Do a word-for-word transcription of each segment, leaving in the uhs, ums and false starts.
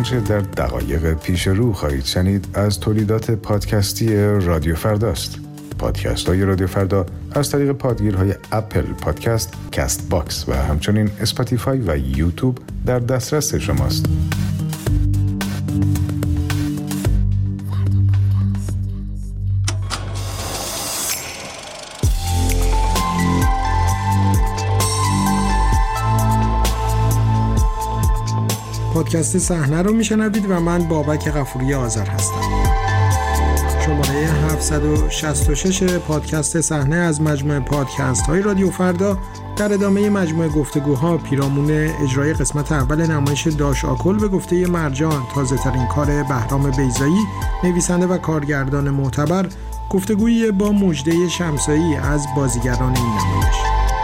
آنچه در دقایق پیش رو خواهید شنید از تولیدات پادکستی رادیو فرداست. پادکست های رادیو فردا از طریق پادگیرهای اپل پادکست، کست باکس و همچنین اسپاتیفای و یوتیوب در دسترس شماست. پادکست صحنه رو میشنوید و من بابک غفوری آذر هستم. شماره هفتصد و شصت و شش پادکست صحنه از مجموعه پادکست های رادیو فردا در ادامه مجموعه گفتگوها پیرامون اجرای قسمت اول نمایش داش آکل به گفته مرجان، تازه ترین کار بهرام بیضایی، نویسنده و کارگردان معتبر، گفتگویی با مژده شمسایی از بازیگران این نمایش.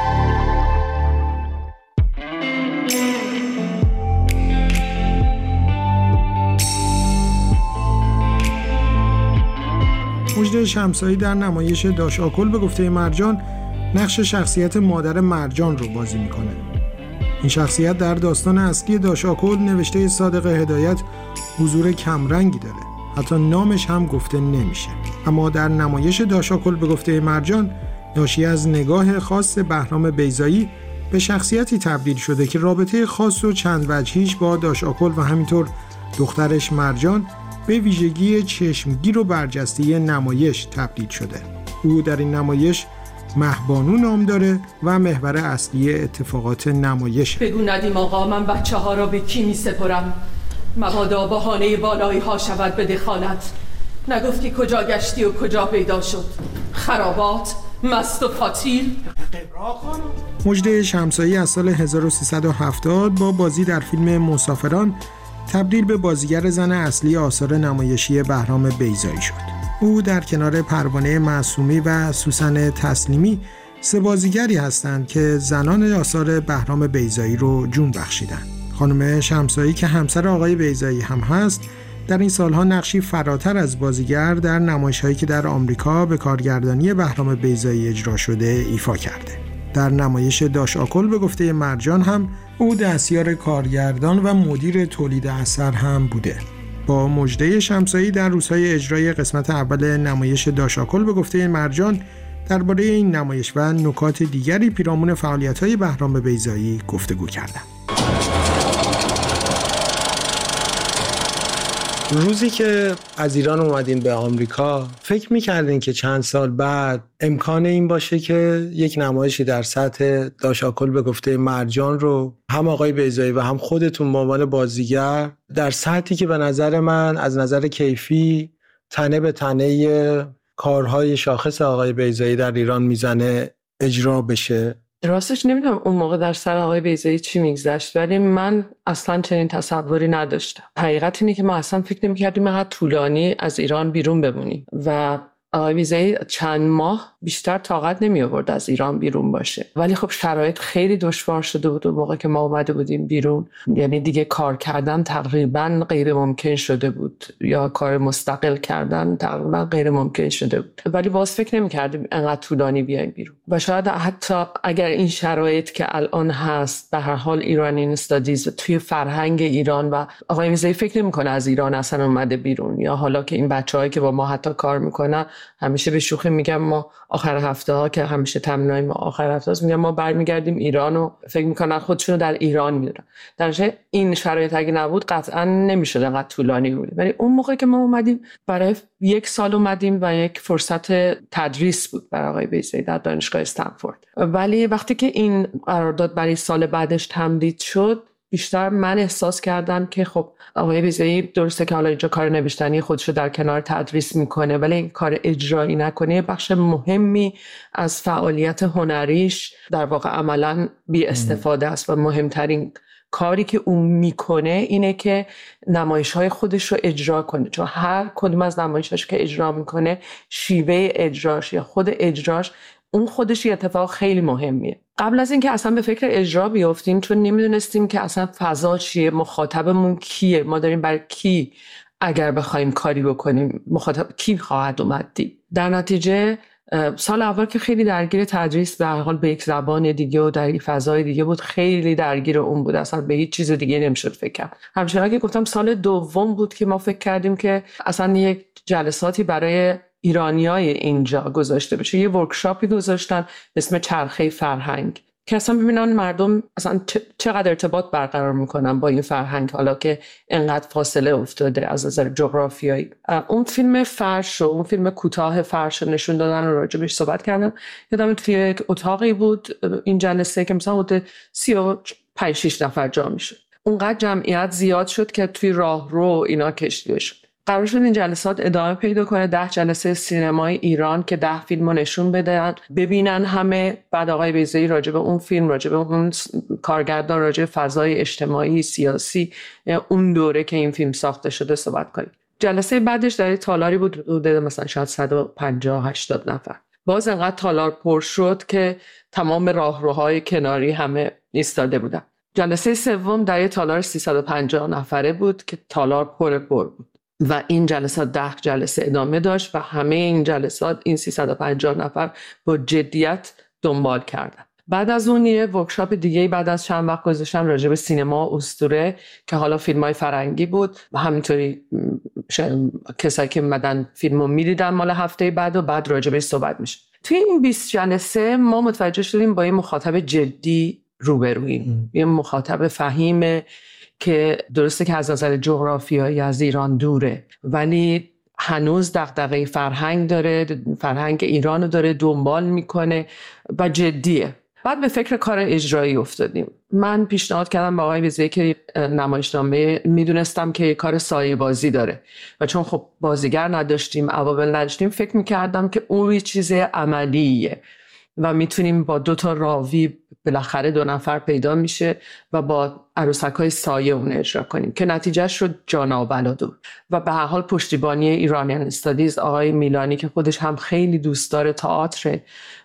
مژده شمسایی در نمایش داش آکل به گفته مرجان نقش شخصیت مادر مرجان رو بازی میکنه. این شخصیت در داستان اصلی داش آکل نوشته صادق هدایت حضور کمرنگی داره، حتی نامش هم گفته نمیشه. اما در نمایش داش آکل به گفته مرجان ناشی از نگاه خاص بهرام بیضایی به شخصیتی تبدیل شده که رابطه خاص و چند وجهیش با داش آکل و همینطور دخترش مرجان به ویژگی چشمگیر و برجسته نمایش تبدیل شده. او در این نمایش مهبانو نام داره و محور اصلی اتفاقات نمایش. بگو ندیم آقا، من بچه ها را به کی می سپرم؟ مبادا بهانه بالایی ها شود به دخالت. نگفتی کجا گشتی و کجا پیدا شد؟ خرابات، مست و فاتیل. مژده شمسایی از سال هزار و سیصد و هفتاد با بازی در فیلم مسافران تبدیل به بازیگر زن اصلی آثار نمایشی بهرام بیضایی شد. او در کنار پروانه معصومی و سوسن تسلیمی سه بازیگری هستند که زنان آثار بهرام بیضایی رو جون بخشیدند. خانم شمسایی که همسر آقای بیضایی هم هست، در این سالها نقشی فراتر از بازیگر در نمایش‌هایی که در آمریکا به کارگردانی بهرام بیضایی اجرا شده ایفا کرده. در نمایش داش آکل به گفته مرجان هم او دستیار کارگردان و مدیر تولید اثر هم بوده. با مژده شمسایی در روزهای اجرای قسمت اول نمایش داش آکل به گفته مرجان درباره این نمایش و نکات دیگری پیرامون فعالیت‌های بهرام بیضایی گفتگو کردند. روزی که از ایران اومدین به آمریکا فکر می‌کردین که چند سال بعد امکان این باشه که یک نمایشی در سطح داش آکل به گفته مرجان رو هم آقای بیضایی و هم خودتون به عنوان بازیگر در سطحی که به نظر من از نظر کیفی تنه به تنه کارهای شاخص آقای بیضایی در ایران میزنه اجرا بشه؟ راستش نمیدونم اون موقع در سر آقای بیضایی چی میگذشت، ولی من اصلا چنین تصوری نداشتم. حقیقت اینه که ما اصلا فکر نمی‌کردیم اینقدر طولانی از ایران بیرون بمونیم و آقای بیضایی چند ماه بیشتر طاقت نمی آورد از ایران بیرون باشه، ولی خب شرایط خیلی دشوار شده بود اون موقع که ما اومده بودیم بیرون. یعنی دیگه کار کردن تقریبا غیر ممکن شده بود یا کار مستقل کردن تقریبا غیر ممکن شده بود، ولی باز فکر نمی کردیم انقدر طولانی بیایم بیرون. و شاید حتی اگر این شرایط که الان هست به هر حال ایرانی استادیز توی فرهنگ ایران و آقای بیضایی فکر نمی‌کنه از ایران اصلا اومده بیرون، یا حالا که این بچه‌هایی که با ما حتی کار میکنن همیشه به شوخی میگم ما آخر هفته ها که همیشه تمرینای ما آخر هفته هاست میگم ما برمیگردیم ایران و فکر میکنن خودشونو در ایران میدونن. در نتیجه این شرایط اگه نبود قطعا نمیشد انقدر طولانی بود. ولی اون موقع که ما اومدیم برای یک سال اومدیم و یک فرصت تدریس بود برای آقای بیضایی در دانشگاه استنفورد، ولی وقتی که این قرارداد برای سال بعدش تمدید شد بیشتر من احساس کردم که خب آقای بیضایی درسته که حالا اینجا کار نوشتنی خودشو در کنار تدریس میکنه، ولی این کار اجرایی نکنه بخش مهمی از فعالیت هنریش در واقع عملاً بی استفاده است و مهمترین کاری که اون میکنه اینه که نمایش‌های خودش رو اجرا کنه، چون هر کدوم از نمایش‌هاش که اجرا میکنه شیوه اجراش یا خود اجراش اون خودش یه اتفاق خیلی مهمیه. قبل از اینکه اصلا به فکر اجرا بیافتیم، چون نمیدونستیم که اصلا فضا چیه، مخاطبمون کیه، ما داریم برای کی اگر بخوایم کاری بکنیم مخاطب کی خواهد اومد دید. در نتیجه سال اول که خیلی درگیر تدریس به هر حال به یک زبان دیگه و در یک فضای دیگه بود، خیلی درگیر اون بود، اصلا به هیچ چیز دیگه نمیشد فکر کرد. همچنان که گفتم سال دوم بود که ما فکر کردیم که اصلا یک جلساتی برای ایرانیای اینجا گذاشته بشه. یه ورکشاپی گذاشتن به اسم چرخه فرهنگ که اصلا ببینن مردم اصلا چقدر ارتباط برقرار میکنن با این فرهنگ حالا که انقدر فاصله افتاده از نظر جغرافیایی. اون فیلم فرش و اون فیلم کوتاه فرش نشون دادن و راجبش صحبت کردم. یادم توی یک اتاقی بود این جلسه که مثلا حدود سی و پنج شش نفر جا میشد. اونقدر جمعیت زیاد شد که توی راه رو اینا کشیده شد. قرار شد این جلسات ادامه پیدا کنه، ده جلسه سینمای ایران که ده فیلمو نشون بدن ببینن همه. بعد آقای بیضایی راجع به اون فیلم، راجع به اون کارگردان، راجع به فضای اجتماعی سیاسی اون دوره که این فیلم ساخته شده صحبت کنیم. جلسه بعدش در تالاری بود حدود مثلا شاید صد و پنجاه هشتاد نفر. باز انقدر تالار پر شد که تمام راهروهای کناری همه ایستاده بودن. جلسه سوم در تالار سیصد و پنجاه نفره بود که تالار پر پر بود و این جلسات ده جلسه ادامه داشت و همه این جلسات این سیصد و پنجاه نفر با جدیت دنبال کردن. بعد از اون یه ورکشاپ دیگه بعد از چند وقت گذاشتم راجع به سینما اسطوره که حالا فیلمای فرنگی بود و همینطوری کسایی که اومدن فیلمو می‌دیدن مال هفته بعد و بعد راجع بهش صحبت میشه. توی این بیست جلسه ما متوجه شدیم با یه مخاطب جدی روبرویم، یه مخاطب فهیمه که درسته که از نظر جغرافیایی از ایران دوره ولی هنوز دغدغه فرهنگ داره، فرهنگ ایرانو داره دنبال میکنه و جدیه. بعد به فکر کار اجرایی افتادیم. من پیشنهاد کردم با آقای بیضایی که نمایشنامه میدونستم که کار سایه بازی داره و چون خب بازیگر نداشتیم، عوامل نداشتیم، فکر میکردم که اون یه چیز عملیه و میتونیم با دو تا راوی بالاخره دو نفر پیدا میشه و با عروسک‌های سایه اون اجرا کنیم که نتیجهش شد جانا و بلادور. و به هر حال پشتیبانی ایرانیان استادیز آقای میلانی که خودش هم خیلی دوستدار تئاتر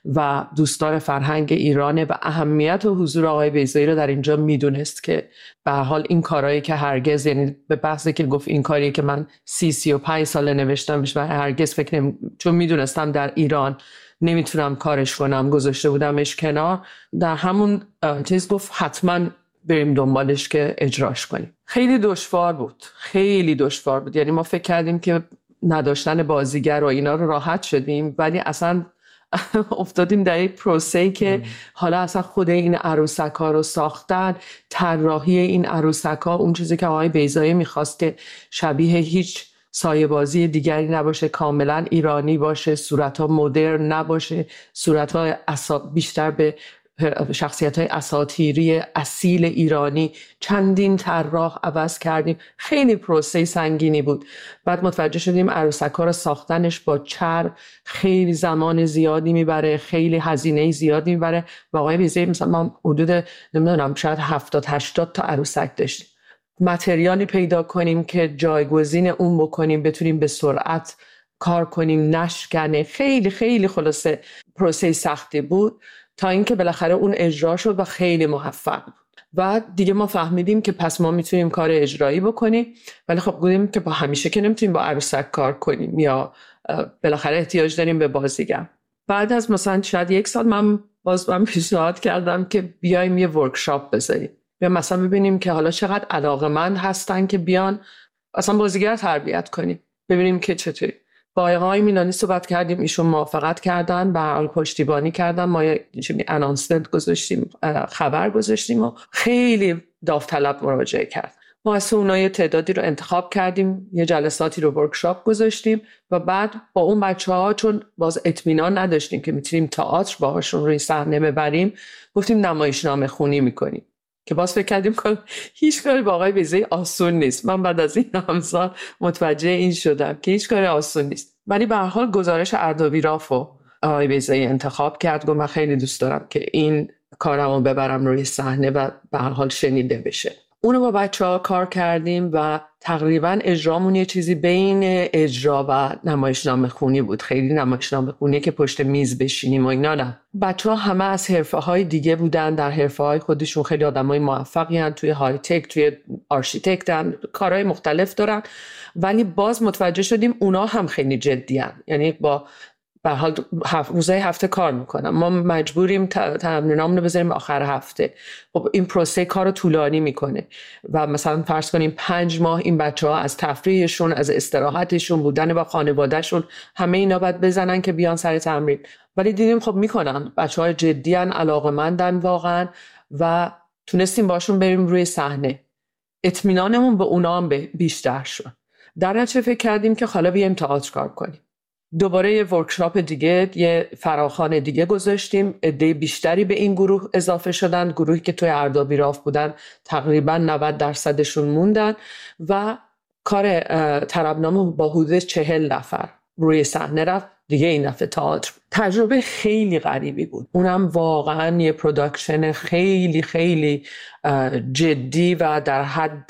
و دوستدار فرهنگ ایرانه و اهمیت و حضور آقای بیضایی رو در اینجا میدونست که به هر حال این کارهایی که هرگز، یعنی به بحثی که گفت این کاری که من سی سی و پنج ساله نوشتمش و هرگز فکر نمی... چون میدونستم در ایران نمیتونم کارش کنم گذاشته بودمش کنار، در همون چیز گفت حتما بریم دنبالش که اجراش کنیم. خیلی دشوار بود، خیلی دشوار بود. یعنی ما فکر کردیم که نداشتن بازیگر و اینا رو راحت شدیم ولی اصلا افتادیم در یک پروسه‌ای که حالا اصلا خود این عروسک‌ها رو ساختن، طراحی این عروسک‌ها، اون چیزی که آقای بیضایی می‌خواست که شبیه هیچ سایه بازی دیگری نباشه، کاملا ایرانی باشه، صورت‌ها مدرن نباشه، صورت‌ها اسا... بیشتر به شخصیت‌های اساطیری اصیل ایرانی. چندین طراح عوض کردیم، خیلی پروسه سنگینی بود. بعد متوجه شدیم عروسک‌ها رو ساختنش با چرم خیلی زمان زیادی میبره، خیلی هزینه زیادی میبره و آقای بیضایی مثلا ما حدود نمیدونم شاید هفتاد هشتاد تا عروسک داشتیم. متریالی پیدا کنیم که جایگزین اون بکنیم، بتونیم به سرعت کار کنیم، نشکنه. خیلی خیلی خلاصه پروسه سختی بود تا اینکه بالاخره اون اجرا شد و خیلی موفق بود. و دیگه ما فهمیدیم که پس ما میتونیم کار اجرایی بکنیم ولی خب گفتیم که با همیشه که نمیتونیم با عروسک کار کنیم یا بالاخره احتیاج داریم به بازیگر. بعد از مثلا شاید یک سال من باز من پیشنهاد کردم که بیایم یه ورکشاپ بذاریم یا مثلا ببینیم که حالا چقدر علاقه‌مند هستن که بیان اصلا بازیگر تربیت کنیم، ببینیم که چطوری. با آقای میلانی صحبت کردیم، ایشون موافقت کردن، به هر حال پشتیبانی کردن. ما یه انانسمنت گذاشتیم، خبر گذاشتیم و خیلی داوطلب مراجعه کرد. ما از اونها تعدادی رو انتخاب کردیم، یه جلساتی رو ورکشاپ گذاشتیم و بعد با اون بچه‌ها چون باز اطمینان نداشتیم که میتونیم تئاتر باهاشون روی صحنه ببریم، گفتیم نمایشنامه خونی میکنیم که باز فکر کردیم که هیچ کاری با آقای بیضایی آسون نیست. من بعد از این همسال متوجه این شدم که هیچ کاری آسون نیست. ولی به هر حال گزارش اردویرافو آقای بیضایی انتخاب کرد. گفت من خیلی دوست دارم که این کارمو ببرم روی صحنه و به هر حال شنیده بشه. اونو با بچه‌ها کار کردیم و تقریباً اجرامون یه چیزی بین اجرا و نمایشنامه خونی بود. خیلی نمایشنامه خونی که پشت میز بشینیم و اینا نه. بچه‌ها همه از حرفه‌های دیگه بودن، در حرفه‌های خودشون خیلی آدمای موفقی هستن، توی های تک، توی آرشیتکتن، کارهای مختلف دارن. ولی باز متوجه شدیم اونا هم خیلی جدی هستن. یعنی با به حال هفت روزه هفته کار میکنم، ما مجبوریم تمرینامون رو بذاریم آخر هفته. خب این پروسه کار رو طولانی میکنه و مثلا فرض کنیم پنج ماه این بچه ها از تفریحشون، از استراحتشون، بودن با خانوادهشون، همه اینا باید بزنن که بیان سر تمرین. ولی دیدیم خب میکنن، بچه های جدی هن، علاقه‌مندن واقعا و تونستیم باشون بریم روی صحنه. اطمینانمون به اونا هم بیشتر شد. در نتیجه فکر کردیم که حالا بیایم تئاتر کار کنیم. دوباره یه ورکشاپ دیگه، یه فراخوان دیگه گذاشتیم. عده بیشتری به این گروه اضافه شدن. گروهی که توی اردابی راف بودن تقریبا نود درصدشون موندن و کار طربنامه با حدود چهل نفر روی صحنه رفت. دیگه این دفعه تئاتر. تجربه خیلی غریبی بود. اونم واقعا یه پروداکشن خیلی خیلی جدی و در حد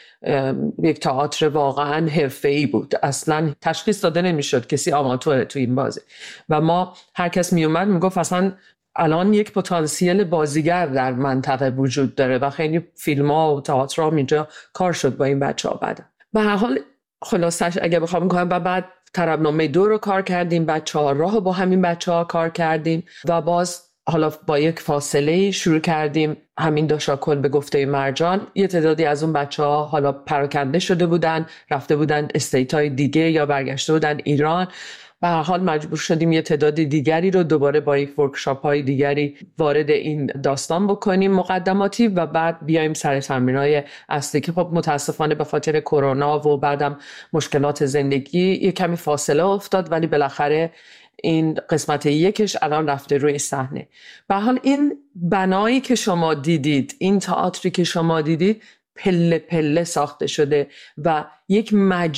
یک تئاتر واقعا حرفه‌ای بود. اصلا تشخیص داده نمیشد کسی آماتوره تو این بازی و ما هر کس می اومد میگفت اصلا الان یک پتانسیل بازیگر در منطقه وجود داره و خیلی فیلم‌ها و تئاترها اینجا کار شد با این بچه‌ها. بعد به هر حال خلاصش اگه بخوام کنم و بعد طربنامه دو رو کار کردیم، بعد چهار راه با همین بچه ها کار کردیم و باز حالا با یک فاصله شروع کردیم همین داشاکل به گفته مرجان. یه تعدادی از اون بچه ها حالا پراکنده شده بودن، رفته بودن استیت های دیگه یا برگشته بودن ایران. به هر حال مجبور شدیم یه تعداد دیگری رو دوباره با یک ورکشاپ های دیگری وارد این داستان بکنیم مقدماتی و بعد بیایم سر تمرینای اصلی که خب متاسفانه به خاطر کرونا و بعدم مشکلات زندگی یه کمی فاصله افتاد، ولی بالاخره این قسمت یکش الان رفته روی صحنه. به هر حال این بنایی که شما دیدید، این تئاتری که شما دیدید پله پله ساخته شده و یک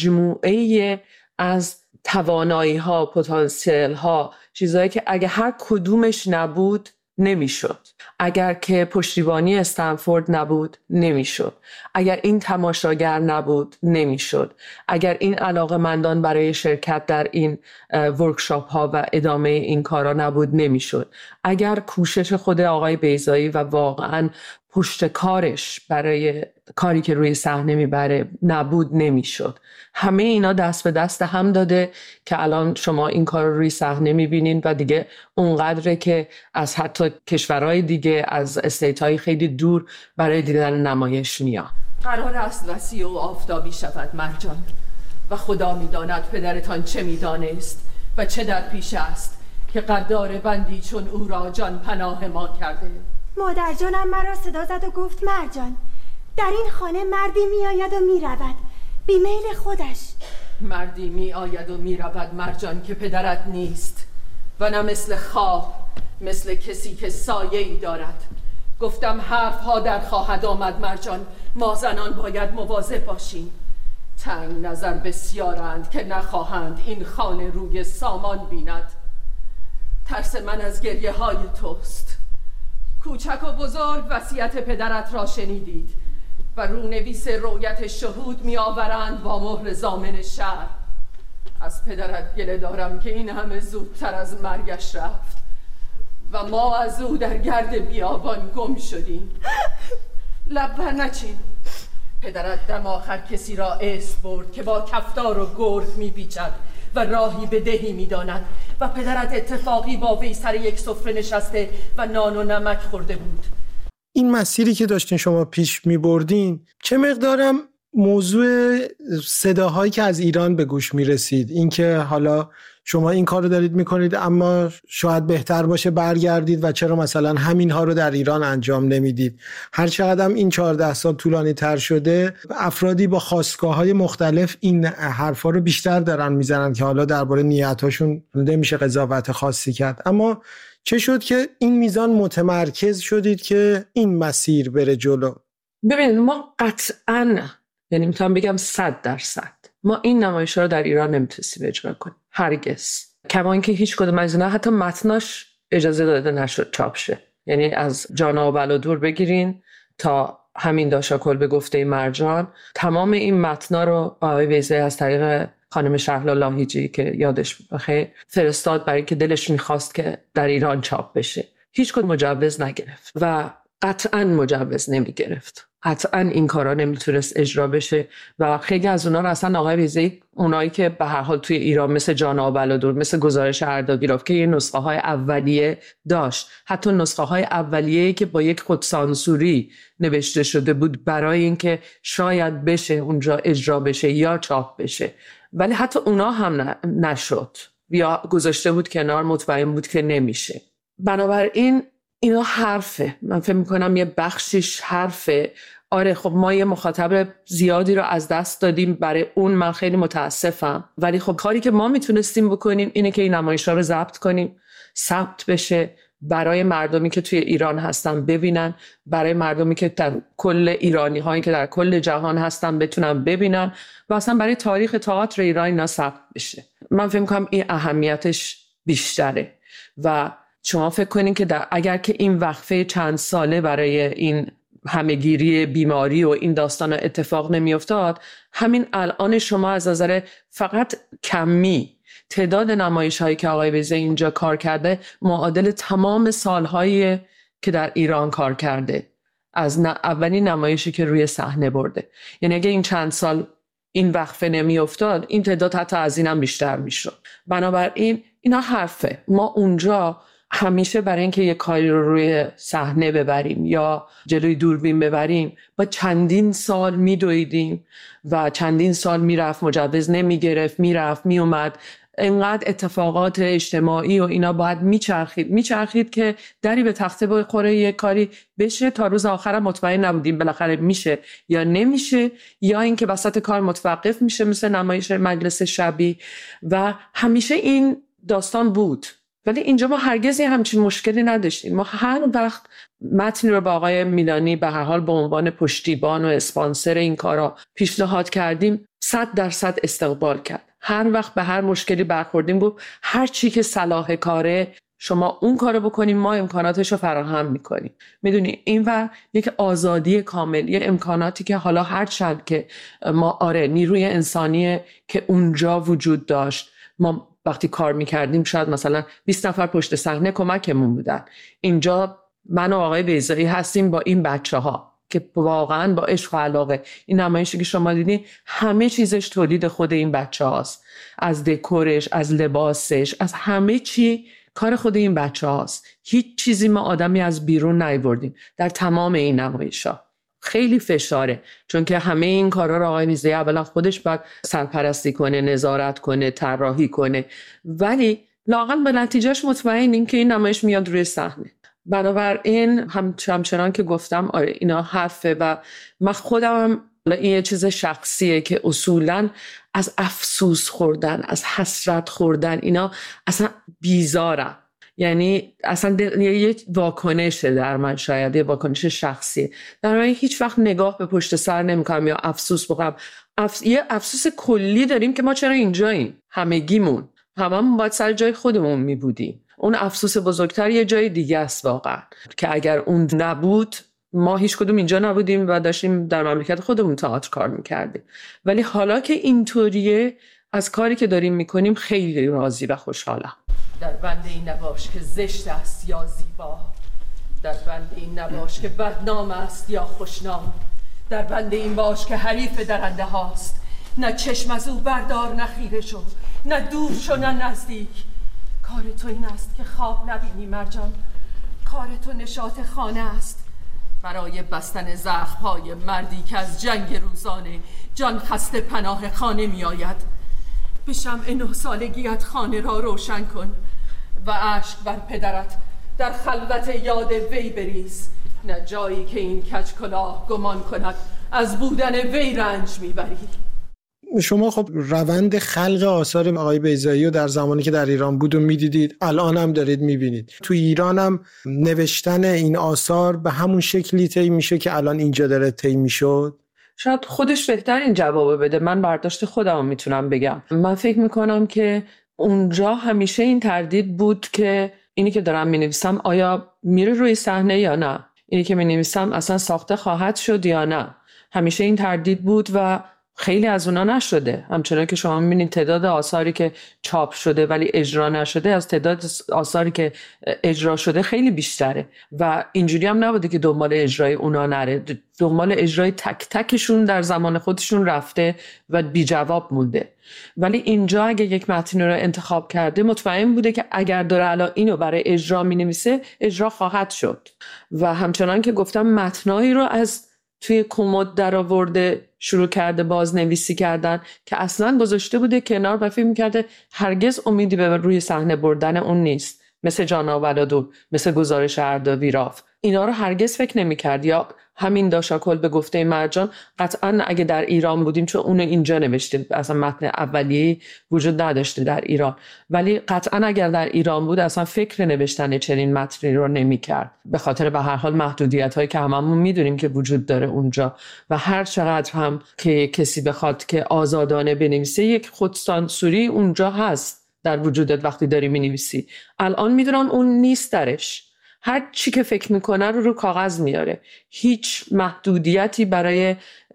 مجموعه از توانایی ها، پتانسیل ها، چیزایی که اگه هر کدومش نبود نمیشد. اگر که پشتیبانی استنفورد نبود نمیشد. اگر این تماشاگر نبود نمیشد. اگر این علاقه‌مندان برای شرکت در این ورکشاپ ها و ادامه این کارا نبود نمیشد. اگر کوشش خود آقای بیضایی و واقعا پشت کارش برای کاری که روی صحنه میبره نبود نمیشد. همه اینا دست به دست هم داده که الان شما این کار رو روی صحنه میبینین و دیگه اونقدره که از حتی کشورهای دیگه، از استیت‌های خیلی دور برای دیدن نمایش میان. قرار است وسیع و آفتابی شود مرجان و خدا میداند پدرتان چه میدانست و چه در پیش است که قدار بندی چون او را جان پناه ما کرده. مادر جانم مرا صدا زد و گفت مرجان در این خانه مردی می آید و می رود بی میل خودش. مردی می آید و می رود مرجان که پدرت نیست و نه مثل خواب، مثل کسی که سایه‌ای دارد. گفتم حرف ها در خواهد آمد مرجان، ما زنان باید مواظب باشیم. تنگ نظر بسیارند که نخواهند این خانه روی سامان بیند. ترس من از گریه های توست. کوچک و بزرگ وصیت پدرت را شنیدید و رونویس رویت شهود می آورند با مهر ضامن شهر. از پدرت گله دارم که این همه زودتر از مرگش رفت و ما از او در گرد بیابان گم شدیم. لب بر نچین. پدرت دم آخر کسی را اسم برد که با کفتار و گرگ می پیچد و راهی به دهی می داند و پدرت اتفاقی با وی سر یک سفره نشسته و نان و نمک خورده بود. این مسیری که داشتین شما پیش می بردین چه مقدارم موضوع صداهایی که از ایران به گوش می رسید، این که حالا شما این کار رو دارید می کنید اما شاید بهتر باشه برگردید و چرا مثلا همین ها رو در ایران انجام نمیدید. هر چقدر هم این چهارده سال طولانی تر شده افرادی با خواستگاه های مختلف این حرفا رو بیشتر دارن میزنن که حالا درباره نیتاشون نمیشه قضاوت خاصی کرد. اما چه شد که این میزان متمرکز شدید که این مسیر بره جلو؟ ببینید ما قطعاً، یعنی میتونم بگم صد درصد ما این نمایش‌ها رو در ایران نمیتونستیم اجرا کنیم، هرگز. کما اینکه هیچ کدوم از اینا حتی متناش اجازه داده نشد چاپ شه. یعنی از جانا و بلادور بگیرین تا همین داشاکل به گفته مرجان، تمام این متنا رو آقای بیضایی از طریق خانم شهلا لاهیجی که یادش بخیر فرستاد برای که دلش میخواست که در ایران چاپ بشه. هیچ کدوم مجوز نگرفت و قطعاً مجوز نمی گرفت، قطعاً این کارا نمیتونست اجرا بشه و خیلی از اونا رو اصلا آقای بیضایی، اونایی که به هر حال توی ایران مثل جان آبلادور، مثل گزارش ارداگیراف که یه نسخه های اولیه داشت، حتی نسخه های اولیه‌ای که با یک خودسانسوری نوشته شده بود برای اینکه شاید بشه اونجا اجرا بشه یا چاپ بشه، ولی حتی اونا هم نشد یا گذاشته بود کنار، مطمئن بود که نمیشه. بنابراین اینا حرفه، من فکر میکنم یه بخشش حرفه. آره خب ما یه مخاطب زیادی رو از دست دادیم، برای اون من خیلی متاسفم، ولی خب کاری که ما میتونستیم بکنیم اینه که این نمایش‌ها رو ضبط کنیم، ثبت بشه، برای مردمی که توی ایران هستن ببینن، برای مردمی که در کل ایرانی هایی که در کل جهان هستن بتونن ببینن و اصلا برای تاریخ تئاتر ایران اینا ثبت بشه. من فکر میکنم این اهمیتش بیشتره و شما فکر کنین که در اگر که این وقفه چند ساله برای این همهگیری بیماری و این داستان اتفاق نمی افتاد، همین الان شما از نظر فقط کمی تعداد نمایش هایی که آقای بیضایی اینجا کار کرده معادل تمام سالهایی که در ایران کار کرده، از اولین نمایشی که روی صحنه برده. یعنی اگه این چند سال این وقفه نمی افتاد این تعداد حتی از اینم بیشتر می شد. بنابراین اینا حرفه. ما اونجا همیشه برای اینکه یه کاری رو روی صحنه ببریم یا جلوی دوربین ببریم با چندین سال میدویدیم و چندین سال میرفت، مجوز نمیگرفت، میرفت میومد، اینقدر اتفاقات اجتماعی و اینا باید میچرخید میچرخید که دری به تخته بخوره یه کاری بشه. تا روز آخرم مطمئن نبودیم بالاخره میشه یا نمیشه، یا اینکه وسط کار متوقف میشه مثل نمایش مجلس شبی و همیشه این داستان بود. ولی اینجا ما هرگز همچین مشکلی نداشتیم. ما هر وقت متنی رو با آقای میلانی به هر حال به عنوان پشتیبان و اسپانسر این کارا پیشنهاد کردیم، صد درصد استقبال کرد. هر وقت به هر مشکلی برخوردیم گفت هر چی که صلاح کاره شما اون کارو بکنیم، ما امکاناتش رو فراهم میکنیم. میدونی این ور یک آزادی کامل، یک امکاناتی که حالا هر چند که ما آره نیروی انسانی که اونجا وجود داشت، ما وقتی کار میکردیم شاید مثلا بیست نفر پشت صحنه کمکمون بودن. اینجا من و آقای بیضایی هستیم با این بچه ها که واقعا با عشق و علاقه. این نمایشی که شما دیدین همه چیزش تولید خود این بچه هاست، از دکورش، از لباسش، از همه چی کار خود این بچه هاست. هیچ چیزی ما آدمی از بیرون نیاوردیم در تمام این نمایش ها. خیلی فشاره چون که همه این کارا رو آقای بیضایی اولا خودش باید سرپرستی کنه، نظارت کنه، طراحی کنه، ولی لااقل به نتیجهش مطمئنیم که این نمایش میاد روی صحنه. بنابراین هم همچنان که گفتم آره اینا حرفه و من خودم این یه چیز شخصیه که اصولاً از افسوس خوردن، از حسرت خوردن اینا اصلا بیزارم. یعنی اصلا یه واکنشه در من، شاید یه واکنش شخصیه در من. هیچ وقت نگاه به پشت سر نمی‌کنم یا افسوس بخوام. افس... یه افسوس کلی داریم که ما چرا اینجاییم، همگیمون هممون باید سر جای خودمون میبودیم. اون افسوس بزرگتر یه جای دیگه است واقعا، که اگر اون نبود ما هیچ کدوم اینجا نبودیم و داشتیم در مملکت خودمون تئاتر کار میکردیم. ولی حالا که اینطوریه از کاری که داریم میکنیم خیلی راضی و خوشحالم. در بند این نباش که زشت است یا زیبا، در بند این نباش که بدنام است یا خوشنام، در بند این باش که حریف درنده هاست. نه چشم از او بردار، نه خیره شو، نه دور شو نه نزدیک. کار تو این است که خواب نبینی مرجان، کار تو نشاط خانه است برای بستن زخم‌های مردی که از جنگ روزانه جان خسته پناه خانه می آید. به شمع نه سالگیت خانه را روشن کن و اشک بر پدرت در خلوت یاد وی بریز، نه جایی که این کج کلاه گمان کند از بودن وی رنج میبری. شما خب روند خلق آثار آقای بیضایی رو در زمانی که در ایران بود و میدیدید، الان هم دارید میبینید. تو ایران هم نوشتن این آثار به همون شکلی طی میشه که الان اینجا داره طی میشد؟ شاید خودش بهتر این جواب بده، من برداشت خودم میتونم بگم. من فکر میکنم که اونجا همیشه این تردید بود که اینی که دارم مینویسم آیا میره روی صحنه یا نه، اینی که مینویسم اصلا ساخته خواهد شد یا نه. همیشه این تردید بود و خیلی از اونا نشده. همچنان که شما می‌بینید تعداد آثاری که چاپ شده ولی اجرا نشده از تعداد آثاری که اجرا شده خیلی بیشتره و اینجوری هم نبوده که دنبال اجرای اونا نره، دنبال اجرای تک تکشون در زمان خودشون رفته و بی جواب مونده. ولی اینجا اگه یک متن رو انتخاب کرده مطمئن بوده که اگر داره الان اینو برای اجرا می‌نویسه اجرا خواهد شد و همچنان که گفتم متنایی رو از توی کمد در آورده شروع کرده بازنویسی کردن که اصلا گذاشته بوده کنار و فکر می‌کرده هرگز امیدی به روی صحنه بردن اون نیست، مثل جانا ولادو، مثل گزارش اردا ویراف. اینا رو هرگز فکر نمی‌کرد. یا همین داشاکل به گفته مرجان قطعاً اگه در ایران بودیم، چون اون اینجا نوشته، اصلا متن اولیه‌ای وجود نداشته در ایران، ولی قطعاً اگر در ایران بود اصلا فکر نوشتن چنین متنی رو نمی‌کرد، به خاطر به هر حال محدودیت‌هایی که هممون می‌دونیم که وجود داره اونجا و هر چقدر هم که کسی بخواد که آزادانه بنویسه یک خودسانسوری اونجا هست در وجودت وقتی داری می‌نویسی. الان می‌دونن اون نیست درش، هر چی که فکر میکنه رو رو کاغذ میاره، هیچ محدودیتی برای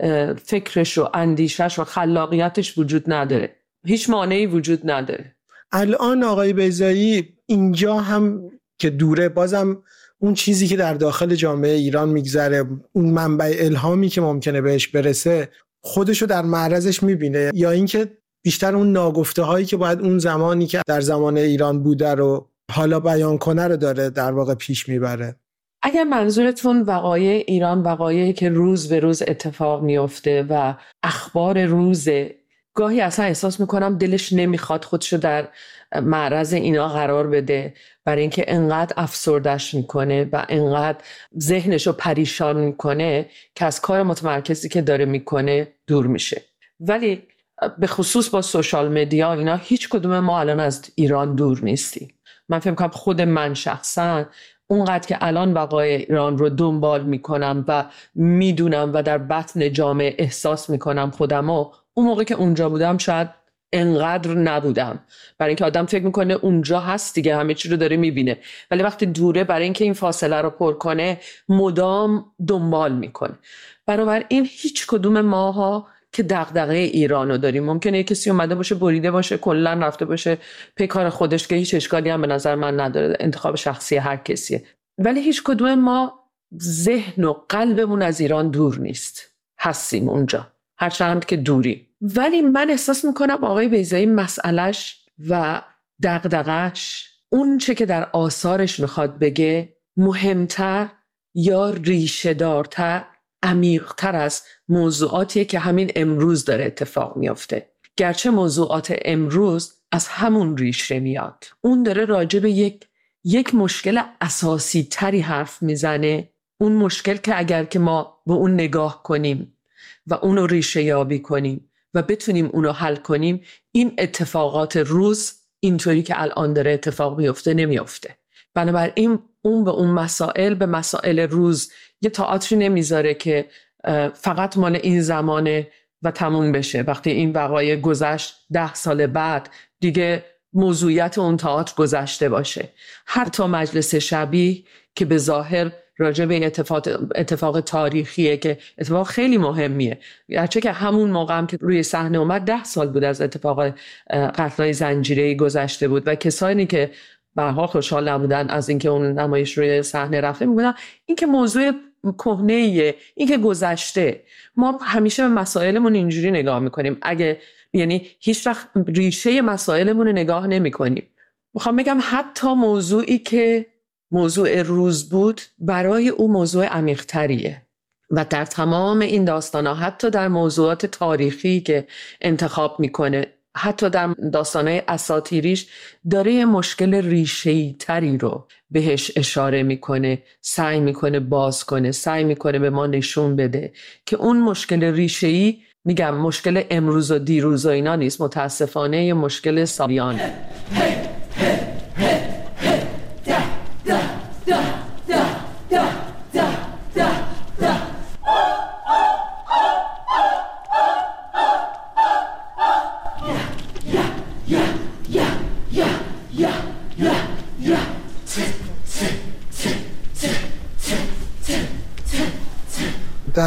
فکرش و اندیشش و خلاقیتش وجود نداره، هیچ مانعی وجود نداره. الان آقای بیضایی اینجا هم که دوره، بازم اون چیزی که در داخل جامعه ایران میگذره، اون منبع الهامی که ممکنه بهش برسه، خودشو در معرضش میبینه، یا اینکه بیشتر اون ناگفته هایی که باید اون زمانی که در زمان ایران بوده رو حالا بیان کنه رو داره در واقع پیش میبره؟ اگر منظورتون وقایع ایران وقایعی که روز به روز اتفاق میفته و اخبار روزه، گاهی اصلا احساس میکنم دلش نمیخواد خودشو در معرض اینا قرار بده، برای اینکه انقدر افسردش میکنه و انقدر ذهنشو پریشان میکنه که از کار متمرکزی که داره میکنه دور میشه. ولی به خصوص با سوشال مدیا اینا هیچ کدوم ما الان از ایران دور نیستیم. من فکر می‌کنم خود من شخصا اونقدر که الان وقایع ایران رو دنبال میکنم و میدونم و در بطن جامعه احساس میکنم خودمو، اون موقع که اونجا بودم شاید انقدر نبودم، برای اینکه آدم فکر میکنه اونجا هست دیگه، همه چی رو داره میبینه، ولی وقتی دوره برای اینکه این فاصله رو پر کنه مدام دنبال میکنه. بنابراین هیچ کدوم ماها که دغدغه ایرانو داریم، ممکنه کسی اومده باشه بریده باشه کلا رفته باشه پی کار خودش که هیچ اشکالی هم به نظر من نداره، انتخاب شخصی هر کسیه، ولی هیچ کدوم ما ذهن و قلبمون از ایران دور نیست، هستیم اونجا هرچند که دوری. ولی من احساس میکنم آقای بیضایی مسئلهش و دغدغه‌اش، اون چه که در آثارش میخواد بگه، مهمتر یا ریشه دارتر، عمیق‌تر از موضوعاتیه که همین امروز داره اتفاق میفته. گرچه موضوعات امروز از همون ریشه میاد، اون داره راجع به یک یک مشکل اساسی تری حرف میزنه، اون مشکل که اگر که ما به اون نگاه کنیم و اون رو ریشه یابی کنیم و بتونیم اون رو حل کنیم، این اتفاقات روز اینطوری که الان داره اتفاق میفته نمیفته. بنابراین اون به اون مسائل، به مسائل روز یه تئاتری نمیذاره که فقط مال این زمانه و تموم بشه. وقتی این وقایع گذشت ده سال بعد دیگه موضوعیت اون تئاتر گذشته باشه. حتی مجلس شبیه که به ظاهر راجع به این اتفاق, اتفاق تاریخیه که اتفاق خیلی مهمیه، گرچه که همون موقع هم که روی صحنه اومد ده سال بود از اتفاق قتل‌های زنجیره‌ای گذشته بود و کسانی که به هر حال خوشحال نبودن از اینکه اون نمایش روی صحنه رفته میگن این که موضوع کهنه‌ایه، این که گذشته. ما همیشه به مسائلمون اینجوری نگاه میکنیم، اگه یعنی هیچ وقت ریشه مسائلمون رو نگاه نمیکنیم. میخوام بگم حتی موضوعی که موضوع روز بود برای او موضوع عمیق‌تریه و در تمام این داستانا، حتی در موضوعات تاریخی که انتخاب میکنه، حتی در داستانهای اساطیریش داره یه مشکل ریشه‌ای تری رو بهش اشاره میکنه، سعی میکنه باز کنه، سعی میکنه به ما نشون بده که اون مشکل ریشه‌ای، میگم مشکل امروز و دیروز و اینا نیست، متاسفانه یه مشکل سالیانه. در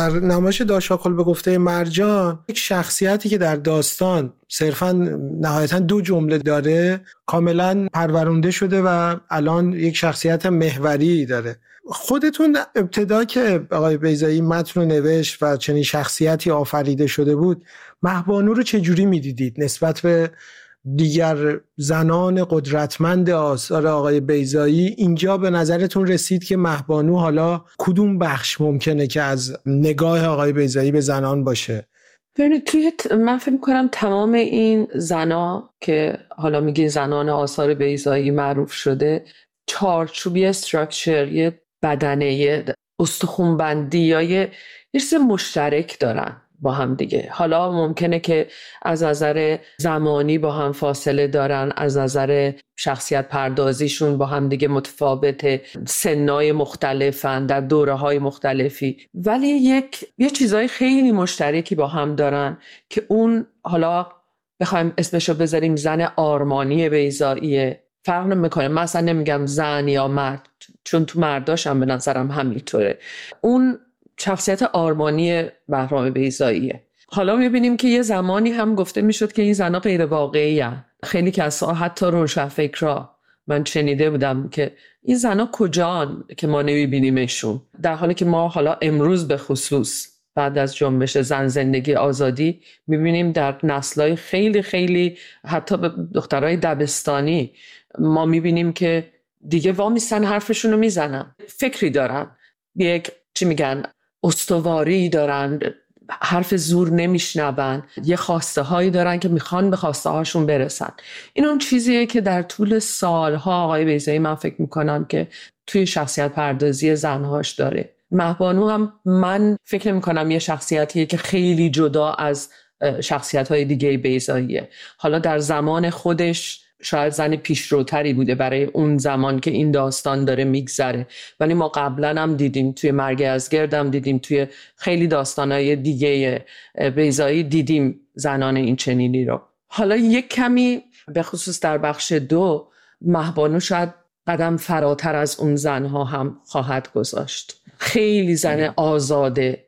در نمایش داشاکل به گفته مرجان یک شخصیتی که در داستان صرفاً نهایتاً دو جمله داره کاملاً پرورونده شده و الان یک شخصیت محوری داره. خودتون ابتدا که آقای بیضایی متن رو نوشت و چنین شخصیتی آفریده شده بود، مهبانو رو چجوری می‌دیدید نسبت به دیگر زنان قدرتمند آثار آقای بیضایی؟ اینجا به نظرتون رسید که مهبانو حالا کدوم بخش ممکنه که از نگاه آقای بیضایی به زنان باشه؟ ببینید توی من فکر می‌کنم تمام این زنا که حالا میگین زنان آثار بیضایی معروف شده، چارچوبی استراکچر، یه بدنه، یه استخوان‌بندی یا یه چیز مشترک دارن با هم دیگه. حالا ممکنه که از نظر زمانی با هم فاصله دارن، از نظر شخصیت پردازیشون با هم دیگه متفاوته، سنای مختلفن، در دوره‌های مختلفی، ولی یک یه چیزای خیلی مشترکی با هم دارن که اون حالا بخوایم اسمشو بذاریم زن آرمانی بیضاییه. فرق نمیکنه، مثلا نمیگم زن یا مرد، چون تو مرداش هم به نظرم همینطوره. اون شخصیت آرمانی بهرام بیضاییه. حالا میبینیم که یه زمانی هم گفته میشد که این زنها غیر واقعی هستند. خیلی کسا حتی روشنفکرا من شنیده بودم که این زنها کجان که ما نمیبینیمشون، در حالی که ما حالا امروز به خصوص بعد از جنبش زن زندگی آزادی میبینیم در نسل‌های خیلی خیلی حتی به دخترای دبستانی ما میبینیم که دیگه وامیستن حرفشون رو میزنن، فکری دارن، یک چی میگن استواری دارن، حرف زور نمیشنون، یه خواسته هایی دارن که میخوان به خواسته هاشون برسن. این اون چیزیه که در طول سالها آقای بیضایی من فکر میکنم که توی شخصیت پردازی زنهاش داره. مهبانو هم من فکر نمیکنم یه شخصیتیه که خیلی جدا از شخصیت های دیگه بیضاییه. حالا در زمان خودش شاید زن پیشروتری بوده برای اون زمان که این داستان داره میگذره، ولی ما قبلا هم دیدیم، توی مرگ یزدگرد هم دیدیم، توی خیلی داستانهای دیگه بیضایی دیدیم زنان این چنینی رو. حالا یک کمی به خصوص در بخش دو مهبانو شاید قدم فراتر از اون زنها هم خواهد گذاشت. خیلی زن آزاده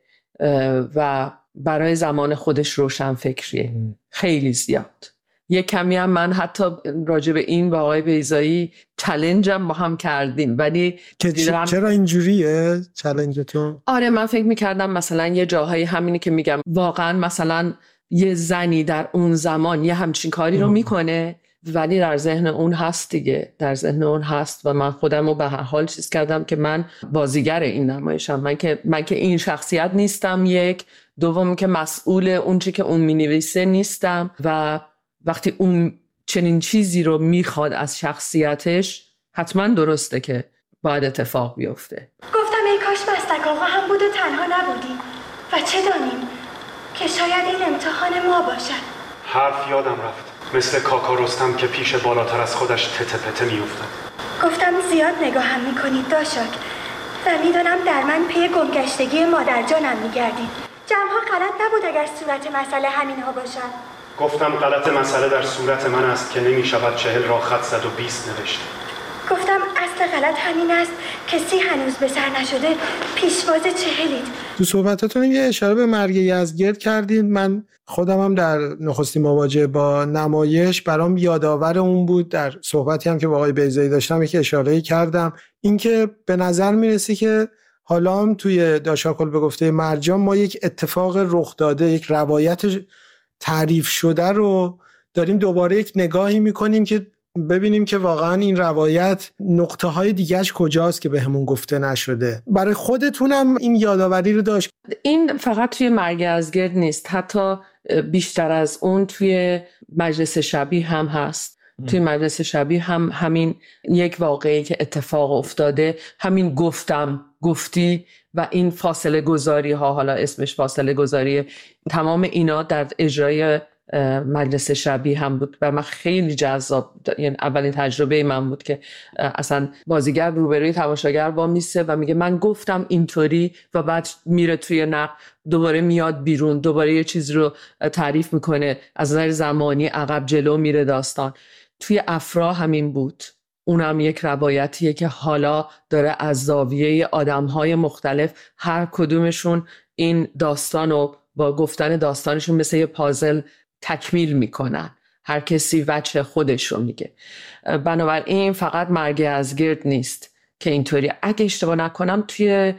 و برای زمان خودش روشن فکریه، خیلی زیاد. یک کمی هم من حتی راجع به این با آقای بیضایی چالنجم با هم کردیم، ولی که دیدم... چرا اینجوریه چالنجتون؟ آره من فکر میکردم مثلا یه جاهایی همینی که میگم واقعا مثلا یه زنی در اون زمان یه همچین کاری رو میکنه، ولی در ذهن اون هست دیگه، در ذهن اون هست و من خودم رو به هر حال چیز کردم که من بازیگر این نمایشم، من که من که این شخصیت نیستم، یک دوم که مسئول اون چی که اون مینویسه نیستم و وقتی اون چنین چیزی رو میخواد از شخصیتش حتما درسته که باید اتفاق بیفته. گفتم ای کاش مستک آقا هم بود و تنها نبودیم و چه دانیم که شاید این امتحان ما باشد. حرف یادم رفت، مثل کاکا رستم که پیش بالاتر از خودش تته پته میافتد. گفتم زیاد نگاهم میکنید داشاک و میدانم در من پی گمگشتگی مادر جانم میگردید. جمعها غلط نبود اگر صورت مسئله همینها باشد. گفتم غلط مسئله در صورت من است که نمی شود چهل را خط زد و بیست نوشت. گفتم اصل غلط همین است که سی هنوز به سر نشده پیشواز چهلید. تو صحبتاتون یه اشاره به مرگ یزدگرد کردید. من خودم هم در نخستین مواجهه با نمایش برام یادآور اون بود، در صحبتی هم که با آقای بیضایی داشتم یک اشاره‌ای کردم، اینکه به نظر میرسی که حالا هم توی داشاکل به گفته مرجان ما یک اتفاق رخ داده، یک روایت تعریف شده رو داریم دوباره یک نگاهی میکنیم که ببینیم که واقعا این روایت نقطه های دیگهش کجاست که به همون گفته نشده. برای خودتونم این یادآوری رو داشت؟ این فقط توی مرگ یزدگرد نیست، حتی بیشتر از اون توی مجلس شبیه هم هست. توی مجلس شبیه هم همین یک واقعی که اتفاق افتاده، همین گفتم گفتی و این فاصله گذاری ها، حالا اسمش فاصله گذاری، تمام اینا در اجرای مجلس شبیه هم بود و من خیلی جذاب، یعنی اولین تجربه من بود که اصلا بازیگر روبروی تماشاگر با میسته و میگه من گفتم اینطوری و بعد میره توی نقد دوباره میاد بیرون، دوباره یه چیز رو تعریف میکنه، از نظر زمانی عقب جلو میره داستان. توی افرا همین بود، اونم یک روایتیه که حالا داره از زاویه آدم‌های مختلف هر کدومشون این داستانو با گفتن داستانشون مثل یه پازل تکمیل میکنن. هر کسی وجه خودش رو میگه. بنابراین فقط مرگ یزدگرد نیست که اینطوری. اگه اشتباه نکنم توی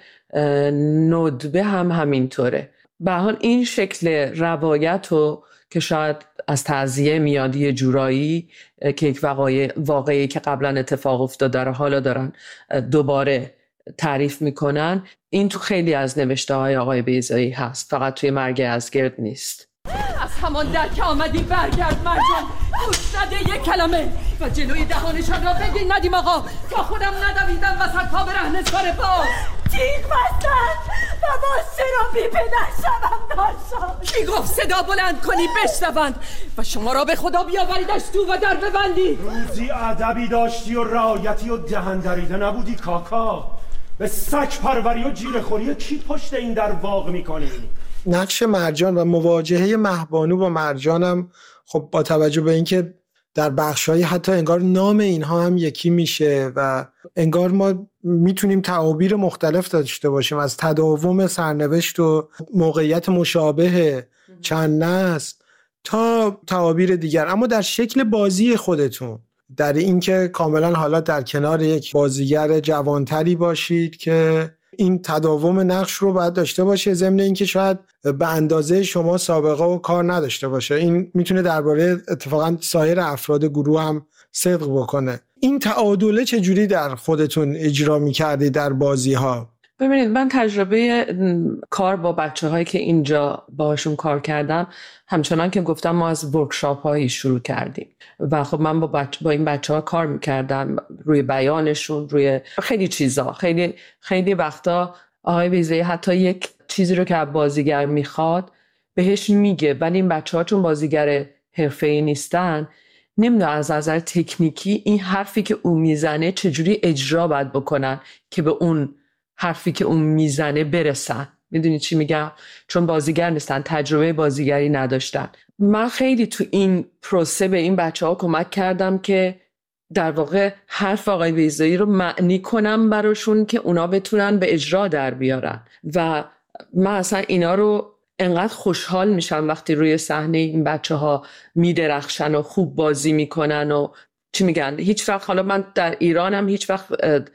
ندبه هم همینطوره. به حال این شکل روایت رو که شاید از تعزیه میاد یه جورایی که یک واقعی واقعی که قبلا اتفاق افتاده رو حالا دارن دوباره تعریف میکنن، این تو خیلی از نوشته های آقای بیضایی هست، فقط توی مرگ یزدگرد نیست. از همان در که آمدی برگرد مرجان، گوش نده یک کلمه و جلوی دهانشان را بگیر ندیم آقا، تا خودم ندویدم وسط پا به رهنسار باز. تیغ بستن و با سرابی پدر شوم داشتم. کی گفت صدا بلند کنی بشنوند و شما را به خدا بیاوریدش تو و در ببندی؟ روزی ادبی داشتی و رعایتی و دهن دریده نبودی کاکا. به سگ پروری و جیره‌خوری کی پشت این در واق میکنی؟ نقش مرجان و مواجهه مهبانو با مرجانم خب با توجه به اینکه در بخش‌های حتی انگار نام اینها هم یکی میشه و انگار ما میتونیم تعابیر مختلف داشته باشیم، از تداوم سرنوشت و موقعیت مشابه چند نسل تا تعابیر دیگر، اما در شکل بازی خودتون، در اینکه کاملا حالا در کنار یک بازیگر جوانتری باشید که این تداوم نقش رو باید داشته باشه، ضمن اینکه شاید به اندازه شما سابقه و کار نداشته باشه. این میتونه درباره اتفاقا سایر افراد گروه هم صدق بکنه. این تعادله چجوری در خودتون اجرا میکردی در بازی ها؟ ببینید، من تجربه کار با بچه هایی که اینجا باشون کار کردم، همچنان که گفتم ما از ورکشاپ هایی شروع کردیم و خب من با, بچ... با این بچه ها کار میکردم روی بیانشون، روی خیلی چیزا. خیلی خیلی وقتا آقای بیضایی حتی یک چیزی رو که بازیگر میخواد بهش میگه، ولی این بچه ها چون بازیگر حرفه‌ای نیستن، نمیدونم از نظر تکنیکی این حرفی که اون میزنه چجوری اجرا باید بکنن که به اون حرفی که اون میزنه برسن. میدونی چی میگم؟ چون بازیگر نیستن، تجربه بازیگری نداشتن. من خیلی تو این پروسه به این بچه ها کمک کردم که در واقع حرف آقای بیضایی رو معنی کنم براشون که اونا بتونن به اجرا در بیارن. و من اصلا اینا رو انقدر خوشحال میشم وقتی روی صحنه این بچه ها میدرخشن و خوب بازی میکنن و چی میگن. هیچ وقت، حالا من در ایرانم هیچ وقت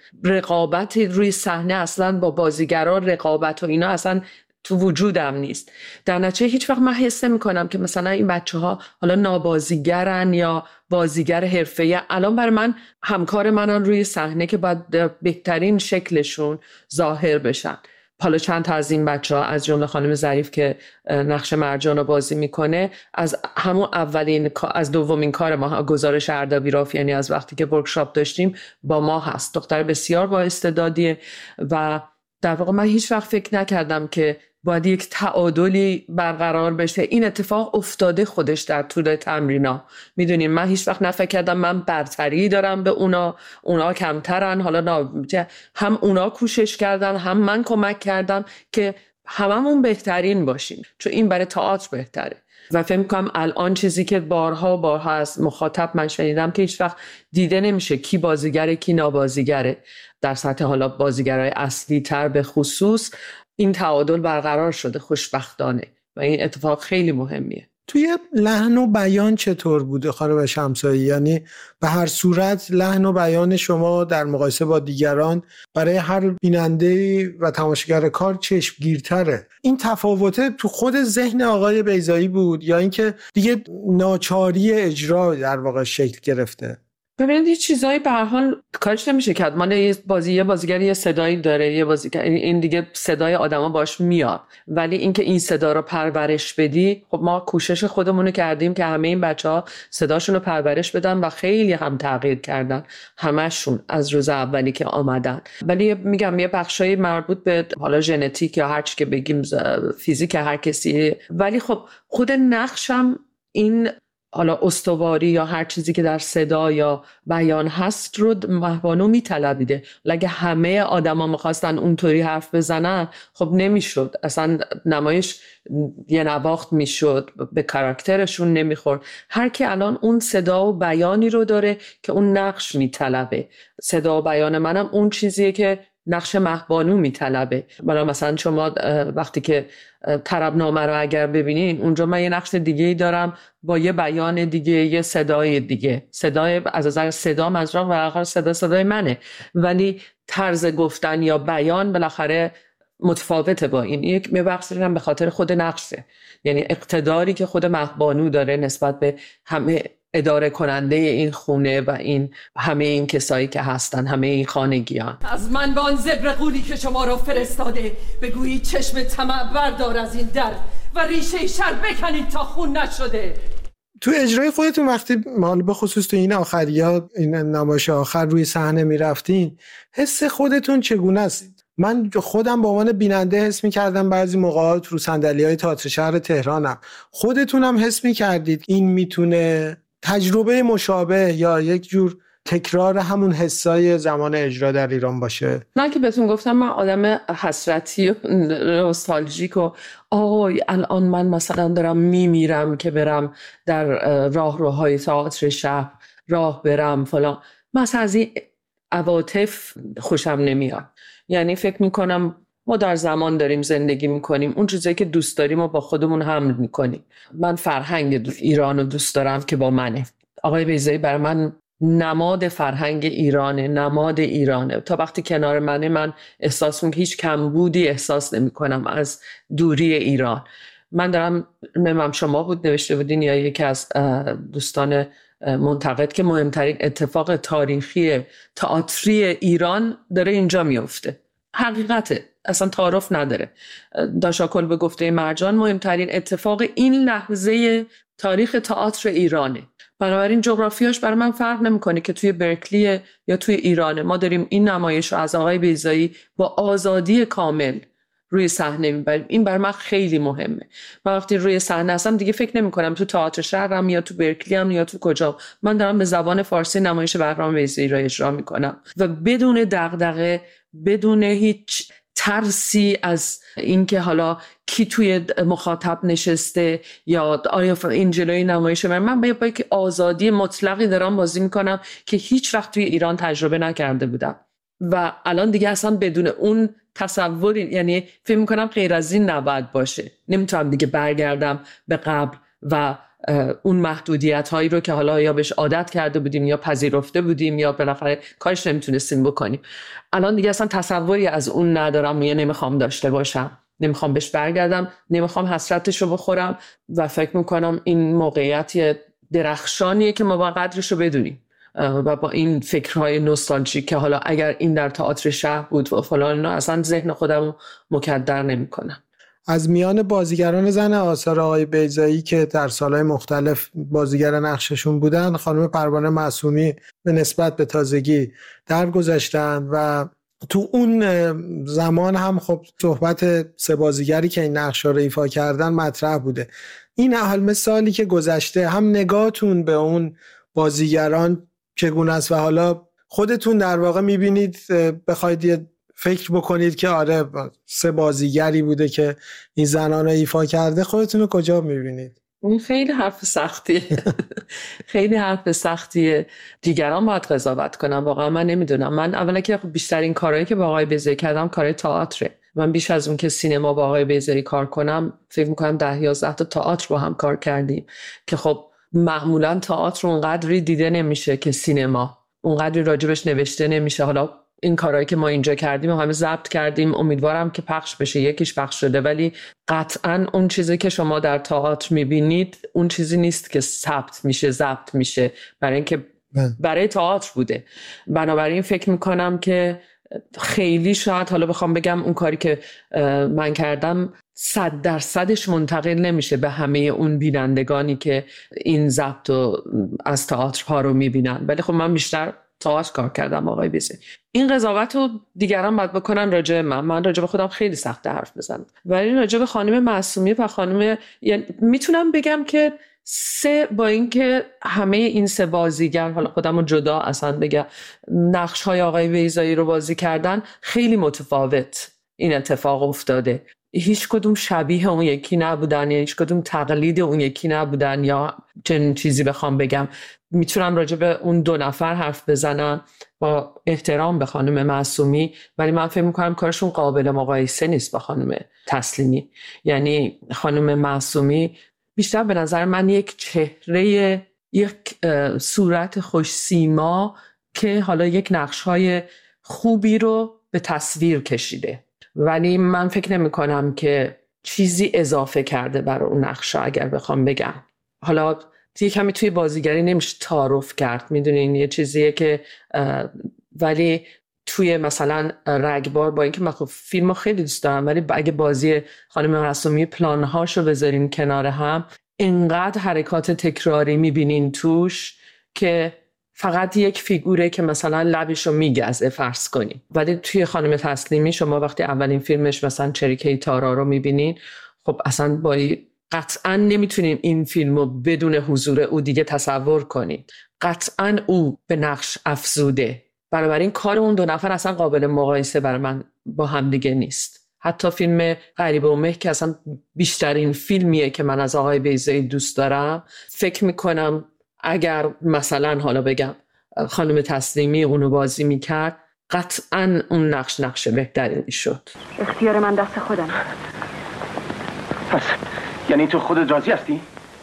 رقابت روی صحنه اصلا با بازیگران، رقابت و اینا اصلا تو وجودم نیست. در نتیجه هیچ وقت من حس نمی‌کنم که مثلا این بچه‌ها حالا نابازیگرن یا بازیگر حرفه‌ای. الان برای من همکار منن روی صحنه که باید بهترین شکلشون ظاهر بشن. حالا چند تا از این بچه‌ها از جمله خانم ظریف که نقش مرجان رو بازی میکنه، از همون اولین از دومین کار ما گزارش اردبیل رافی، یعنی از وقتی که ورکشاپ داشتیم با ما هست. دختر بسیار با استعدادیه و در واقع من هیچ وقت فکر نکردم که باید یک تعادلی برقرار بشه. این اتفاق افتاده خودش در طول تمرینا. میدونین من هیچ وقت نفکر کردم من برتری دارم به اونا، اونا کمترن. حالا نه، هم اونا کوشش کردن هم من کمک کردم که هممون بهترین باشیم، چون این برای تئاتر بهتره. و فکر می‌کنم الان چیزی که بارها بارها از مخاطب من شنیدم که هیچ وقت دیده نمیشه کی بازیگره کی نابازیگره. در سطح حالا بازیگرای اصلی تر به خصوص این تعادل برقرار شده خوشبختانه و این اتفاق خیلی مهمیه. توی لحن و بیان چطور بوده خانم شمسایی؟ یعنی به هر صورت لحن و بیان شما در مقایسه با دیگران برای هر بیننده و تماشاگر کار چشمگیرتره. این تفاوته تو خود ذهن آقای بیضایی بود یا اینکه دیگه ناچاری اجرا در واقع شکل گرفته؟ ببینید یه چیزایی به هر حال کارش نمیشه کرد. ما یه بازی یه بازیگر یه صدایی داره، یه بازیگر این دیگه صدای آدما باش میاد، ولی اینکه این صدا رو پرورش بدی، خب ما کوشش خودمون رو کردیم که همه این بچه‌ها صداشون رو پرورش بدن و خیلی هم تغییر کردن همشون از روز اولی که آمدن. ولی میگم یه بخشای مربوط به حالا ژنتیک یا هر چی که بگیم، فیزیک هر کسی، ولی خب خود نقشم این حالا استواری یا هر چیزی که در صدا یا بیان هست رو مهبانو میطلبیده. اگه همه آدما میخواستن اونطوری حرف بزنن خب نمیشد، اصلا نمایش یه نواخت میشد، به کاراکترشون نمیخورد. هر کی الان اون صدا و بیانی رو داره که اون نقش میطلبه. صدا و بیان منم اون چیزیه که نقش مهبانو میطلبه. برای مثلا شما وقتی که طربنامه رو اگر ببینین، اونجا من یه نقش دیگه‌ای دارم با یه بیان دیگه، یه صدای دیگه. صدای از نظر صدا منظورم واقعا صدا صدای منه، ولی طرز گفتن یا بیان بالاخره متفاوته با این. یک میبخشش هم به خاطر خود نقشه، یعنی اقتداری که خود مهبانو داره نسبت به همه اداره کننده این خونه و این همه این کسایی که هستن، همه این خانگیان. از من به آن زبر قولی که شما را فرستاده بگویید چشم طمع بردار از این در و ریشه شر بکنید تا خون نشده. تو اجرای خودتون وقتی مال به خصوص تو این آخریا، این نمایش آخر روی صحنه میرفتین، حس خودتون چگونه است؟ من خودم به عنوان بیننده حس می‌کردم بعضی موقعات رو صندلی‌های تئاتر شهر تهرانم، خودتونم حس می‌کردید این میتونه تجربه مشابه یا یک جور تکرار همون حسای زمان اجرا در ایران باشه؟ من که بهتون گفتم من آدم حسرتی و نوستالژیک و آی الان من مثلا دارم میمیرم که برم در راهروهای تئاتر شهر راه برم فلان. مثلا از این عواطف خوشم نمیاد. یعنی فکر میکنم ما در زمان داریم زندگی میکنیم، اون چیزایی که دوست داریم و با خودمون حمل میکنیم. من فرهنگ ایران رو دوست دارم که با منه. آقای بیضایی برای من نماد فرهنگ ایرانه، نماد ایرانه. تا وقتی کنار منه من احساس میکنم هیچ کمبودی احساس نمی کنم از دوری ایران. من دارم ممم شما بود نوشته بودین یا یکی از دوستان منتقد که مهمترین اتفاق تاریخی تئاتری ایران داره اینجا میفته. حقیقته، اصلا تعارف نداره. داشاکل به گفته مرجان مهمترین اتفاق این لحظه تاریخ تئاتر ایرانه. بنابراین جغرافیاش برای من فرق نمیکنه که توی برکلی یا توی ایرانه. ما داریم این نمایش رو از آقای بیضایی با آزادی کامل روی صحنه میبریم. این برای من خیلی مهمه. من وقتی روی صحنه هستم دیگه فکر نمی کنم تو تئاتر شهرم یا تو برکلی هم یا تو کجا. من دارم به زبان فارسی نمایش بهرام بیضایی رو اجرا میکنم و بدون دغدغه، بدون هیچ ترسی از اینکه حالا کی توی مخاطب نشسته یا آیا این جلوی نمایش من من با یک آزادی مطلقی دارم بازی میکنم که هیچ وقت توی ایران تجربه نکرده بودم و الان دیگه اصلا بدون اون تصوری، یعنی فکر میکنم غیر از این نباید باشه. نمیتونم دیگه برگردم به قبل و اون محدودیت هایی رو که حالا یا بهش عادت کرده بودیم یا پذیرفته بودیم یا بالاخره کارش نمیتونستیم بکنیم. الان دیگه اصلا تصوری از اون ندارم یا نمیخوام داشته باشم، نمیخوام بهش برگردم، نمیخوام حسرتش رو بخورم و فکر میکنم این موقعیت درخشانیه که ما با قدرش رو بدونیم و با این فکرهای نوستالژیک که حالا اگر این در تئاتر شهر بود و فلان اینا اصلا ذهن خودم مکدر نمیکنم. از میان بازیگران زن آثار آقای بیضایی که در سالهای مختلف بازیگر نقششون بودن، خانم پروانه معصومی به نسبت به تازگی درگذشتن و تو اون زمان هم خب صحبت سه بازیگری که این نقشا رو ایفا کردن مطرح بوده. این حال سالی که گذشته هم نگاهتون به اون بازیگران چگونه است و حالا خودتون در واقع میبینید بخواید یه فکر بکنید که آره سه بازیگری بوده که این زنان رو ایفا کرده، خودتون رو کجا میبینید؟ این خیلی حرف سختیه. خیلی حرف سختیه. دیگران باید قضاوت کنن. واقعا من نمیدونم. من اولا که بیشترین کارهایی که با آقای بیضایی کردم کارهای تئاتره. من بیش از اون که سینما با آقای بیضایی کار کنم فکر میکنم ده یازده تا تئاتر با هم کار کردیم که خب معمولا تئاتر اونقدری دیده نمیشه که سینما، اونقدری راجبش نوشته نمیشه. حالا این کارهایی که ما اینجا کردیم همه ضبط کردیم، امیدوارم که پخش بشه. یکیش پخش شده ولی قطعاً اون چیزی که شما در تئاتر میبینید اون چیزی نیست که ثبت میشه، ضبط میشه، برای اینکه برای تئاتر بوده. بنابراین فکر میکنم که خیلی شاید حالا بخوام بگم اون کاری که من کردم صد درصدش منتقل نمیشه به همه اون بینندگانی که این ضبط و از تئاترها رو میبینن، ولی خب من بیشتر تئاتر کار کردم آقای بیضایی. این قضاوت رو دیگران باید بکنن راجع من. من راجع به خودم خیلی سخت حرف بزنم، ولی راجع به خانم معصومی و خانم، یعنی میتونم بگم که سه، با اینکه همه این سه بازیگر، حالا خودم رو جدا اصلا بگم، نقش های آقای بیضایی رو بازی کردن، خیلی متفاوت این اتفاق افتاده. هیچ کدوم شبیه اون یکی نبودن یا هیچ کدوم تقلید اون یکی نبودن یا چنین چیزی بخوام بگم. میتونم راجع به اون دو نفر حرف بزنم با احترام به خانم معصومی، ولی من فکر میکنم کارشون قابل مقایسه نیست با خانم تسلیمی. یعنی خانم معصومی بیشتر به نظر من یک چهره، یک صورت خوش سیما که حالا یک نقش‌های خوبی رو به تصویر کشیده، ولی من فکر نمی کنم که چیزی اضافه کرده برای اون نقشا. اگر بخوام بگم حالا یه کمی توی بازیگری نمیشه تعارف کرد، میدونین یه چیزیه که ولی توی مثلا رگبار، با اینکه من خب فیلمو خیلی دوست دارم، ولی اگه بازی خانم معصومی پلانهاشو بذارین کنار هم، اینقدر حرکات تکراری میبینین توش که فقط یک فیگوره که مثلا لبشو میگزه فرض کنین. ولی توی خانم تسلیمی شما وقتی اولین فیلمش مثلا چریکه تارا رو میبینین، خب اصلا با قطعا نمیتونیم این فیلمو بدون حضور او دیگه تصور کنید. قطعا او به نقش افزوده، بنابراین کار اون دو نفر اصلا قابل مقایسه برای من با هم دیگه نیست. حتی فیلم غریبه و مه که اصلا بیشترین فیلمیه که من از آقای بیضایی دوست دارم، فکر میکنم اگر مثلا حالا بگم خانم تسلیمی اونو بازی میکرد، قطعا اون نقش نقش بهتری میشد. اختیار من دست خودم. پس یعنی تو خودت راضی هستی؟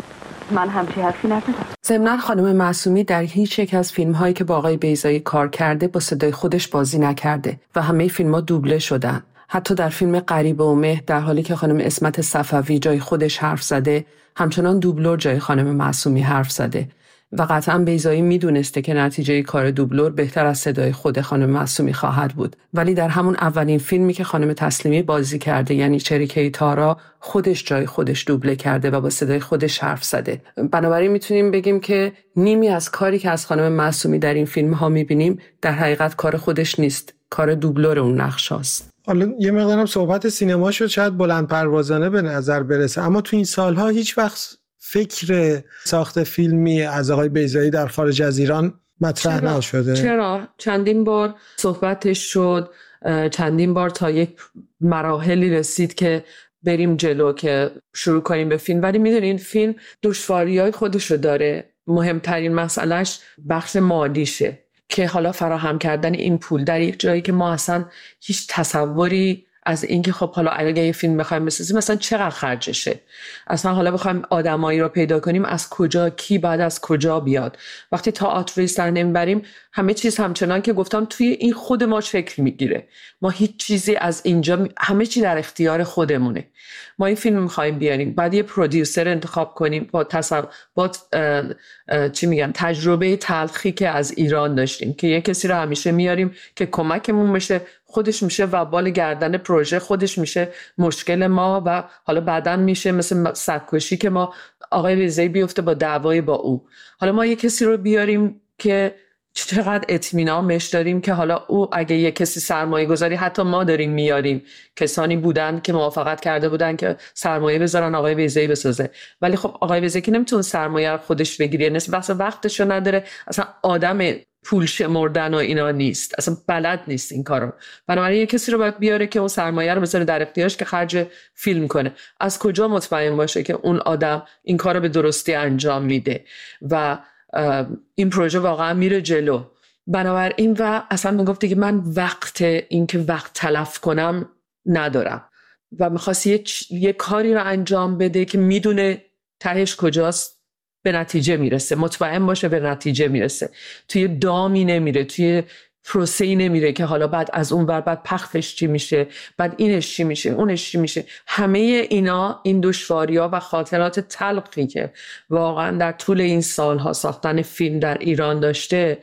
من همچی حرفی نزدم. ضمناً خانم معصومی در هیچ یک از فیلم‌هایی که با آقای بیضایی کار کرده با صدای خودش بازی نکرده و همه فیلم‌ها دوبله شدن. حتی در فیلم غریبه و مه در حالی که خانم اسمت صفوی جای خودش حرف زده، همچنان دوبلور جای خانم معصومی حرف زده و قطعاً بیضایی میدونسته که نتیجه کار دوبلور بهتر از صدای خود خانم معصومی خواهد بود. ولی در همون اولین فیلمی که خانم تسلیمی بازی کرده، یعنی چریکه تارا، خودش جای خودش دوبله کرده و با صدای خودش حرف زده. بنابراین میتونیم بگیم که نیمی از کاری که از خانم معصومی در این فیلم ها میبینیم در حقیقت کار خودش نیست، کار دوبلور اون نقش هاست. حالا یه مقدارم صحبت سینما شد، شاید بلند پروازانه به نظر برسه، اما تو این سالها هیچ وقت فکر ساخت فیلمی از آقای بیضایی در خارج از ایران مطرح نشده؟ چرا؟ چندین بار صحبتش شد، چندین بار تا یک مراحلی رسید که بریم جلو که شروع کنیم به فیلم، ولی میدونین فیلم دشواری‌های خودشو داره. مهمترین مسئلهش بخش مالیشه که حالا فراهم کردن این پول در یک جایی که ما اصلا هیچ تصوری از اینکه خب حالا اگه یه فیلم بخوایم بسازیم مثلا چقدر خرجشه، اصلا حالا بخوایم آدمایی رو پیدا کنیم از کجا، کی بعد از کجا بیاد. وقتی تئاتریست در نمیبریم همه چیز همچنان که گفتم توی این خود ما شکل میگیره. ما هیچ چیزی از اینجا، همه چی در اختیار خودمونه. ما این فیلم میخوایم بیاریم، بعد یه پرودیوسر انتخاب کنیم با تصور با اه اه چی میگم تجربه تلخی که از ایران داشتیم که یه کسی رو همیشه میاریم که کمکمون بشه، خودش میشه وبال گردن پروژه، خودش میشه مشکل ما و حالا بعداً میشه مثل سگ‌کشی که ما آقای بیضایی بیفته با دعوای با او. حالا ما یه کسی رو بیاریم که چقدر اطمینان بهش داریم که حالا او اگه یه کسی سرمایه گذاری، حتی ما داریم میاریم کسانی بودن که موافقت کرده بودن که سرمایه بذارن آقای بیضایی بسازه، ولی خب آقای بیضایی که نمیتونه سرمایه رو خودش بگیره، نصف بحث وقتشو نداره، اصلا آدم پول شمردن و اینا نیست، اصلا بلد نیست این کارو. بنابراین یه کسی رو باید بیاره که اون سرمایه رو بذاره در اختیارش که خرج فیلم کنه. از کجا مطمئن باشه که اون آدم این کارو به درستی انجام میده و این پروژه واقعا میره جلو؟ بنابراین و اصلا میگفت که من وقت این که وقت تلف کنم ندارم و میخواست یه, یه کاری رو انجام بده که میدونه تهش کجاست، به نتیجه میرسه، مطمئن باشه به نتیجه میرسه، توی دامی نمیره، توی پروسه‌ای نمیره که حالا بعد از اون ور بعد پختش چی میشه، بعد اینش چی میشه، اونش چی میشه. همه اینا، این دشواری‌ها و خاطرات تلخی که واقعا در طول این سالها ساختن فیلم در ایران داشته،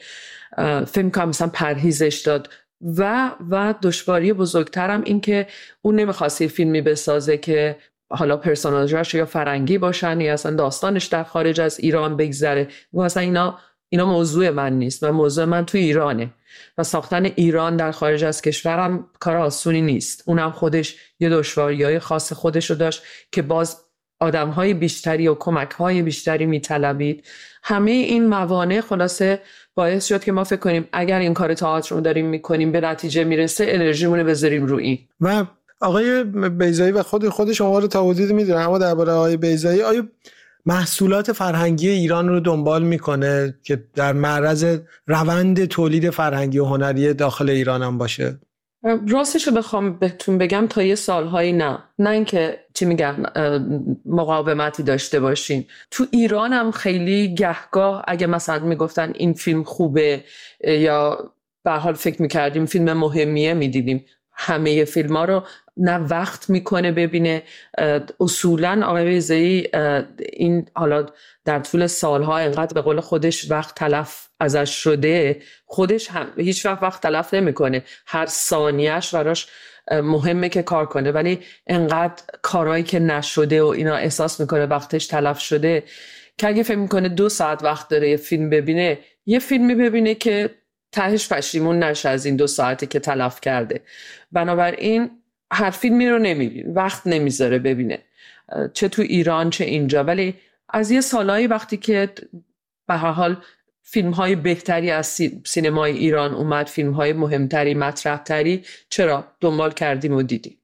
فیلم که مثلا پرهیزش داد و و دشواری بزرگترم این که اون نمیخواست فیلمی بسازه که حالا پرسوناژاش یا فرنگی باشن یا اصلا داستانش در خارج از ایران بگذره. مثلا اینا اینا موضوع من نیست و موضوع من تو ایرانه و ساختن ایران در خارج از کشورم کار آسونی نیست. اونم خودش یه دشواری‌های خاص خودش رو داشت که باز آدم‌های بیشتری و کمک‌های بیشتری می‌طلبید. همه این موانع خلاصه باعث شد که ما فکر کنیم اگر این کار تئاتر رو داریم می‌کنیم به نتیجه میرسه، انرژیمون رو بذاریم رو این. و آقای بیضایی و خود خود شما رو تا حدودی می‌دونن، اما درباره آقای بیضایی آیا محصولات فرهنگی ایران رو دنبال می‌کنه که در معرض روند تولید فرهنگی و هنری داخل ایران هم باشه؟ راستش رو بخوام بهتون بگم تا یه سالهایی نه نه اینکه چی میگن مقاومتی داشته باشیم. تو ایران هم خیلی گهگاه اگه مثلا میگفتن این فیلم خوبه یا به حال فکر میکردیم فیلم مهمیه میدیدیم. همه فیلم ها رو نه وقت میکنه ببینه. اصولا آقای بیضایی این حالا در طول سالها اینقدر به قول خودش وقت تلف ازش شده، خودش هم هیچ وقت وقت تلف نمیکنه، هر ثانیهش براش مهمه که کار کنه، ولی اینقدر کارهایی که نشده و اینا احساس میکنه وقتش تلف شده که اگه فکر میکنه دو ساعت وقت داره یه فیلم ببینه، یه فیلمی ببینه که تهش پشیمون نشه از این دو ساعتی که تلف کرده. بنابراین هر فیلمی رو نمیبینه، وقت نمیذاره ببینه، چه تو ایران چه اینجا. ولی از یه سالایی وقتی که به هر حال فیلم های بهتری از سینمای ایران اومد، فیلم های مهمتری مطرحتری، چرا دنبال کردیم و دیدیم.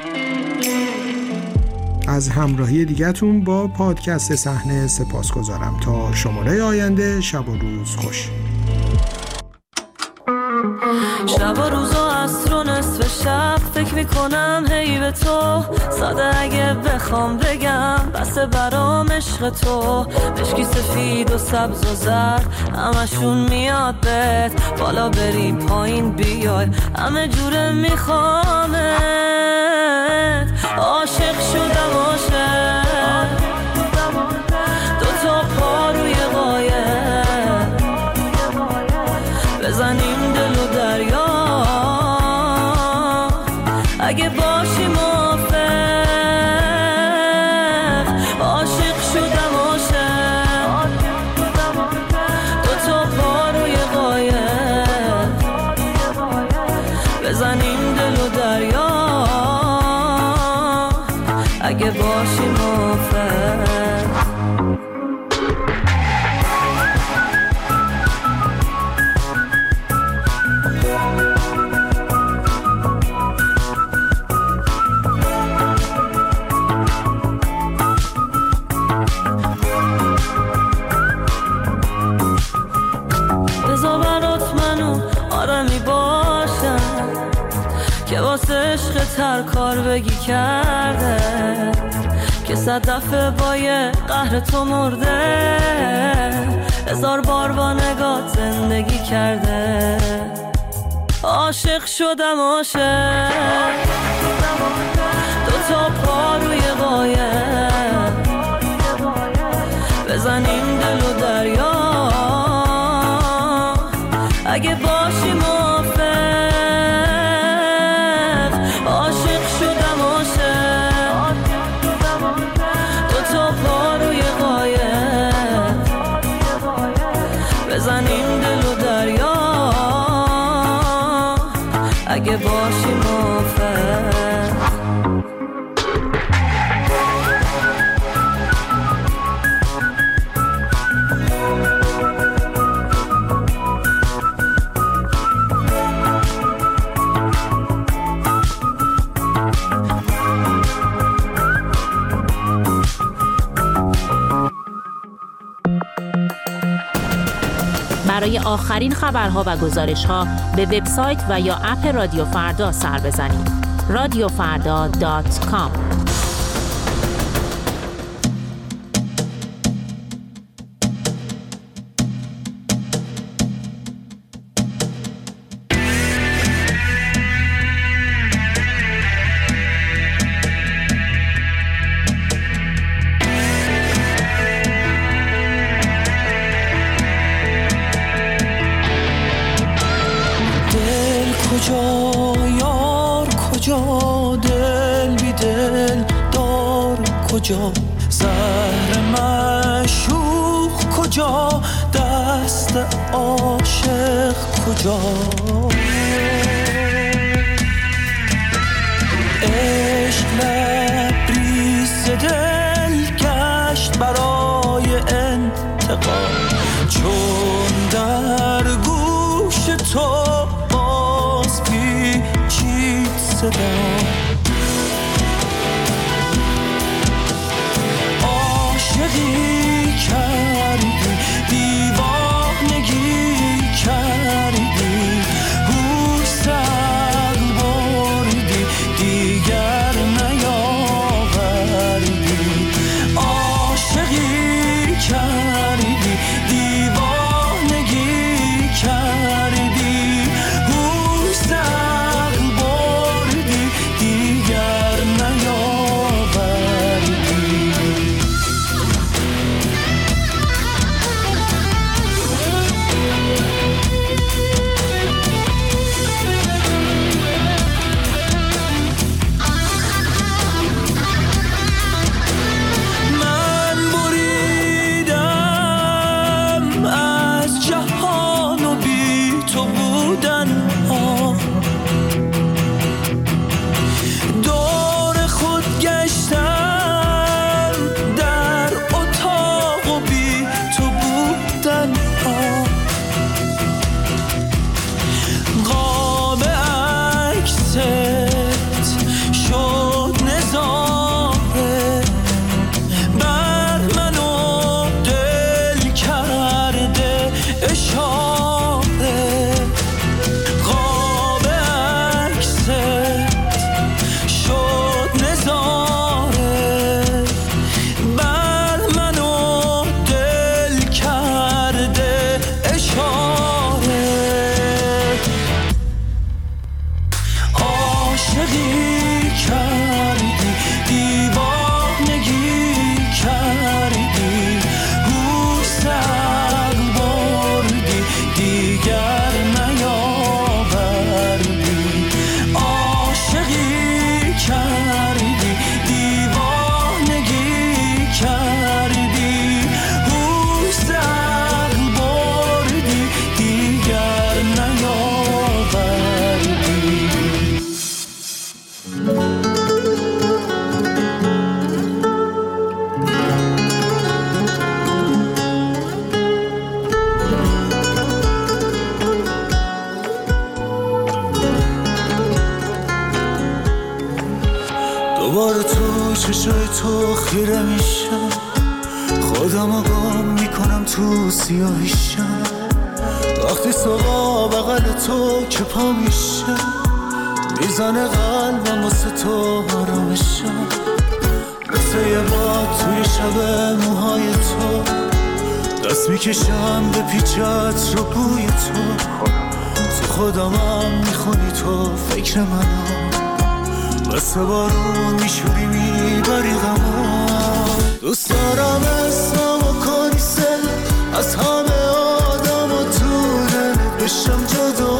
از همراهی دیگتون با پادکست صحنه سپاسگزارم. تا شماره آینده شب و روز خوش. شب و روز و عصر و نصف شب فکر میکنم هی به تو، ساده اگه بخوام بگم بس برام عشق تو. مشکی سفید و سبز و زرد همشون میاد بهت، بالا بری پایین بیای همه جوره میخوامت. عاشق شدم عاشق، دو تا پا روی قایق بزنیم دل و دریا، اگه باشی موافق. عاشق شدم عاشق، دو تا پا روی قایق بزنیم دل و دریا، اگه باشی موافق. تر کار بگی کرده که صد دفعه با یه قهر تو مرده، هزار بار با نگاه زندگی کرده. عاشق شدم عاشق، دو تا پا روی قایق بزنیم دل و دریا، اگه باشی موافق. عاشق شدم عاشق، دو تا پا روی قایق بزنیم دل و دریا، اگه باشی موافق. برای آخرین خبرها و گزارش‌ها به وبسایت و یا اپ رادیو فردا سر بزنید. رادیو فردا دات کام. کجا زهر معشوق کجا، دست عاشق کجا، عشق لبریز دل صدا. عاشقی کردی، دیوانگی کردی، هوسق بردی دیگر نیاوردی. عاشقی کردی، دیوانگی کردی، هوسق بردی دیگر نیاوردی. دوباره تو چشای تو خیره میشم، خودم گم میکنم تو سیاهیشم. وقتی صبح بغل تو که پا میشم، میزنه قلبم واسه تو آرامشم. مثل یه باد توی شب موهای تو، دست میکشم به پیچت رو بوی تو. تو خودمم میخونی تو فکر منم، مثل بارون میشوری میبری غمم. دوست دارم اسممو کنی سل از همه آدم و تو دلت بشم جدا.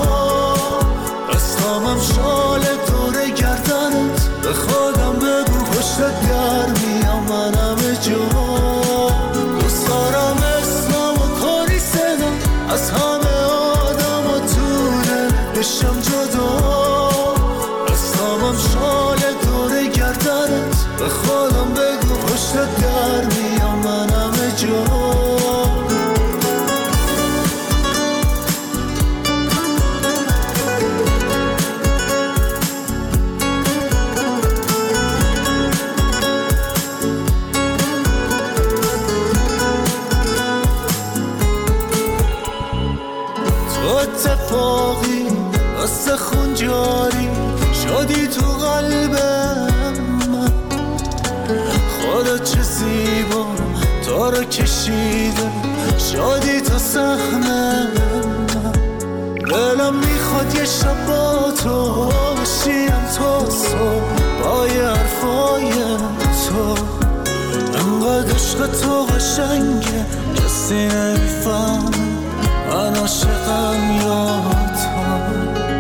رستامم شال دور گردنت، به خودم بگو پشتت گرمیم من همه جا. دوست دارم اسممو کنی سل از همه آدم و تو دلت بشم جدا. رستامم شال دور گردنت، به خودم بگو پشتت گرمیم من همه جا. اتفاقی واسه خون جاری شدی تو قلبم من. خدا چه زیبا تو رو کشیده شدی تو سحنم من. دلم میخواد یه شب با تو بشیم تا صبح با یه حرفای تو. انقدر عشق تو قشنگه کسی نمیفهمه من عاشقم یا تو.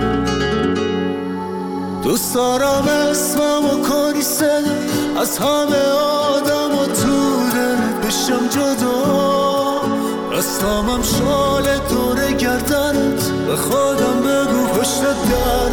دوست دارم اسممو کنی صدا از همه آدم و تو دلت بشم جدا. رستامم شال دور گردنت، به خودم بگو پشتت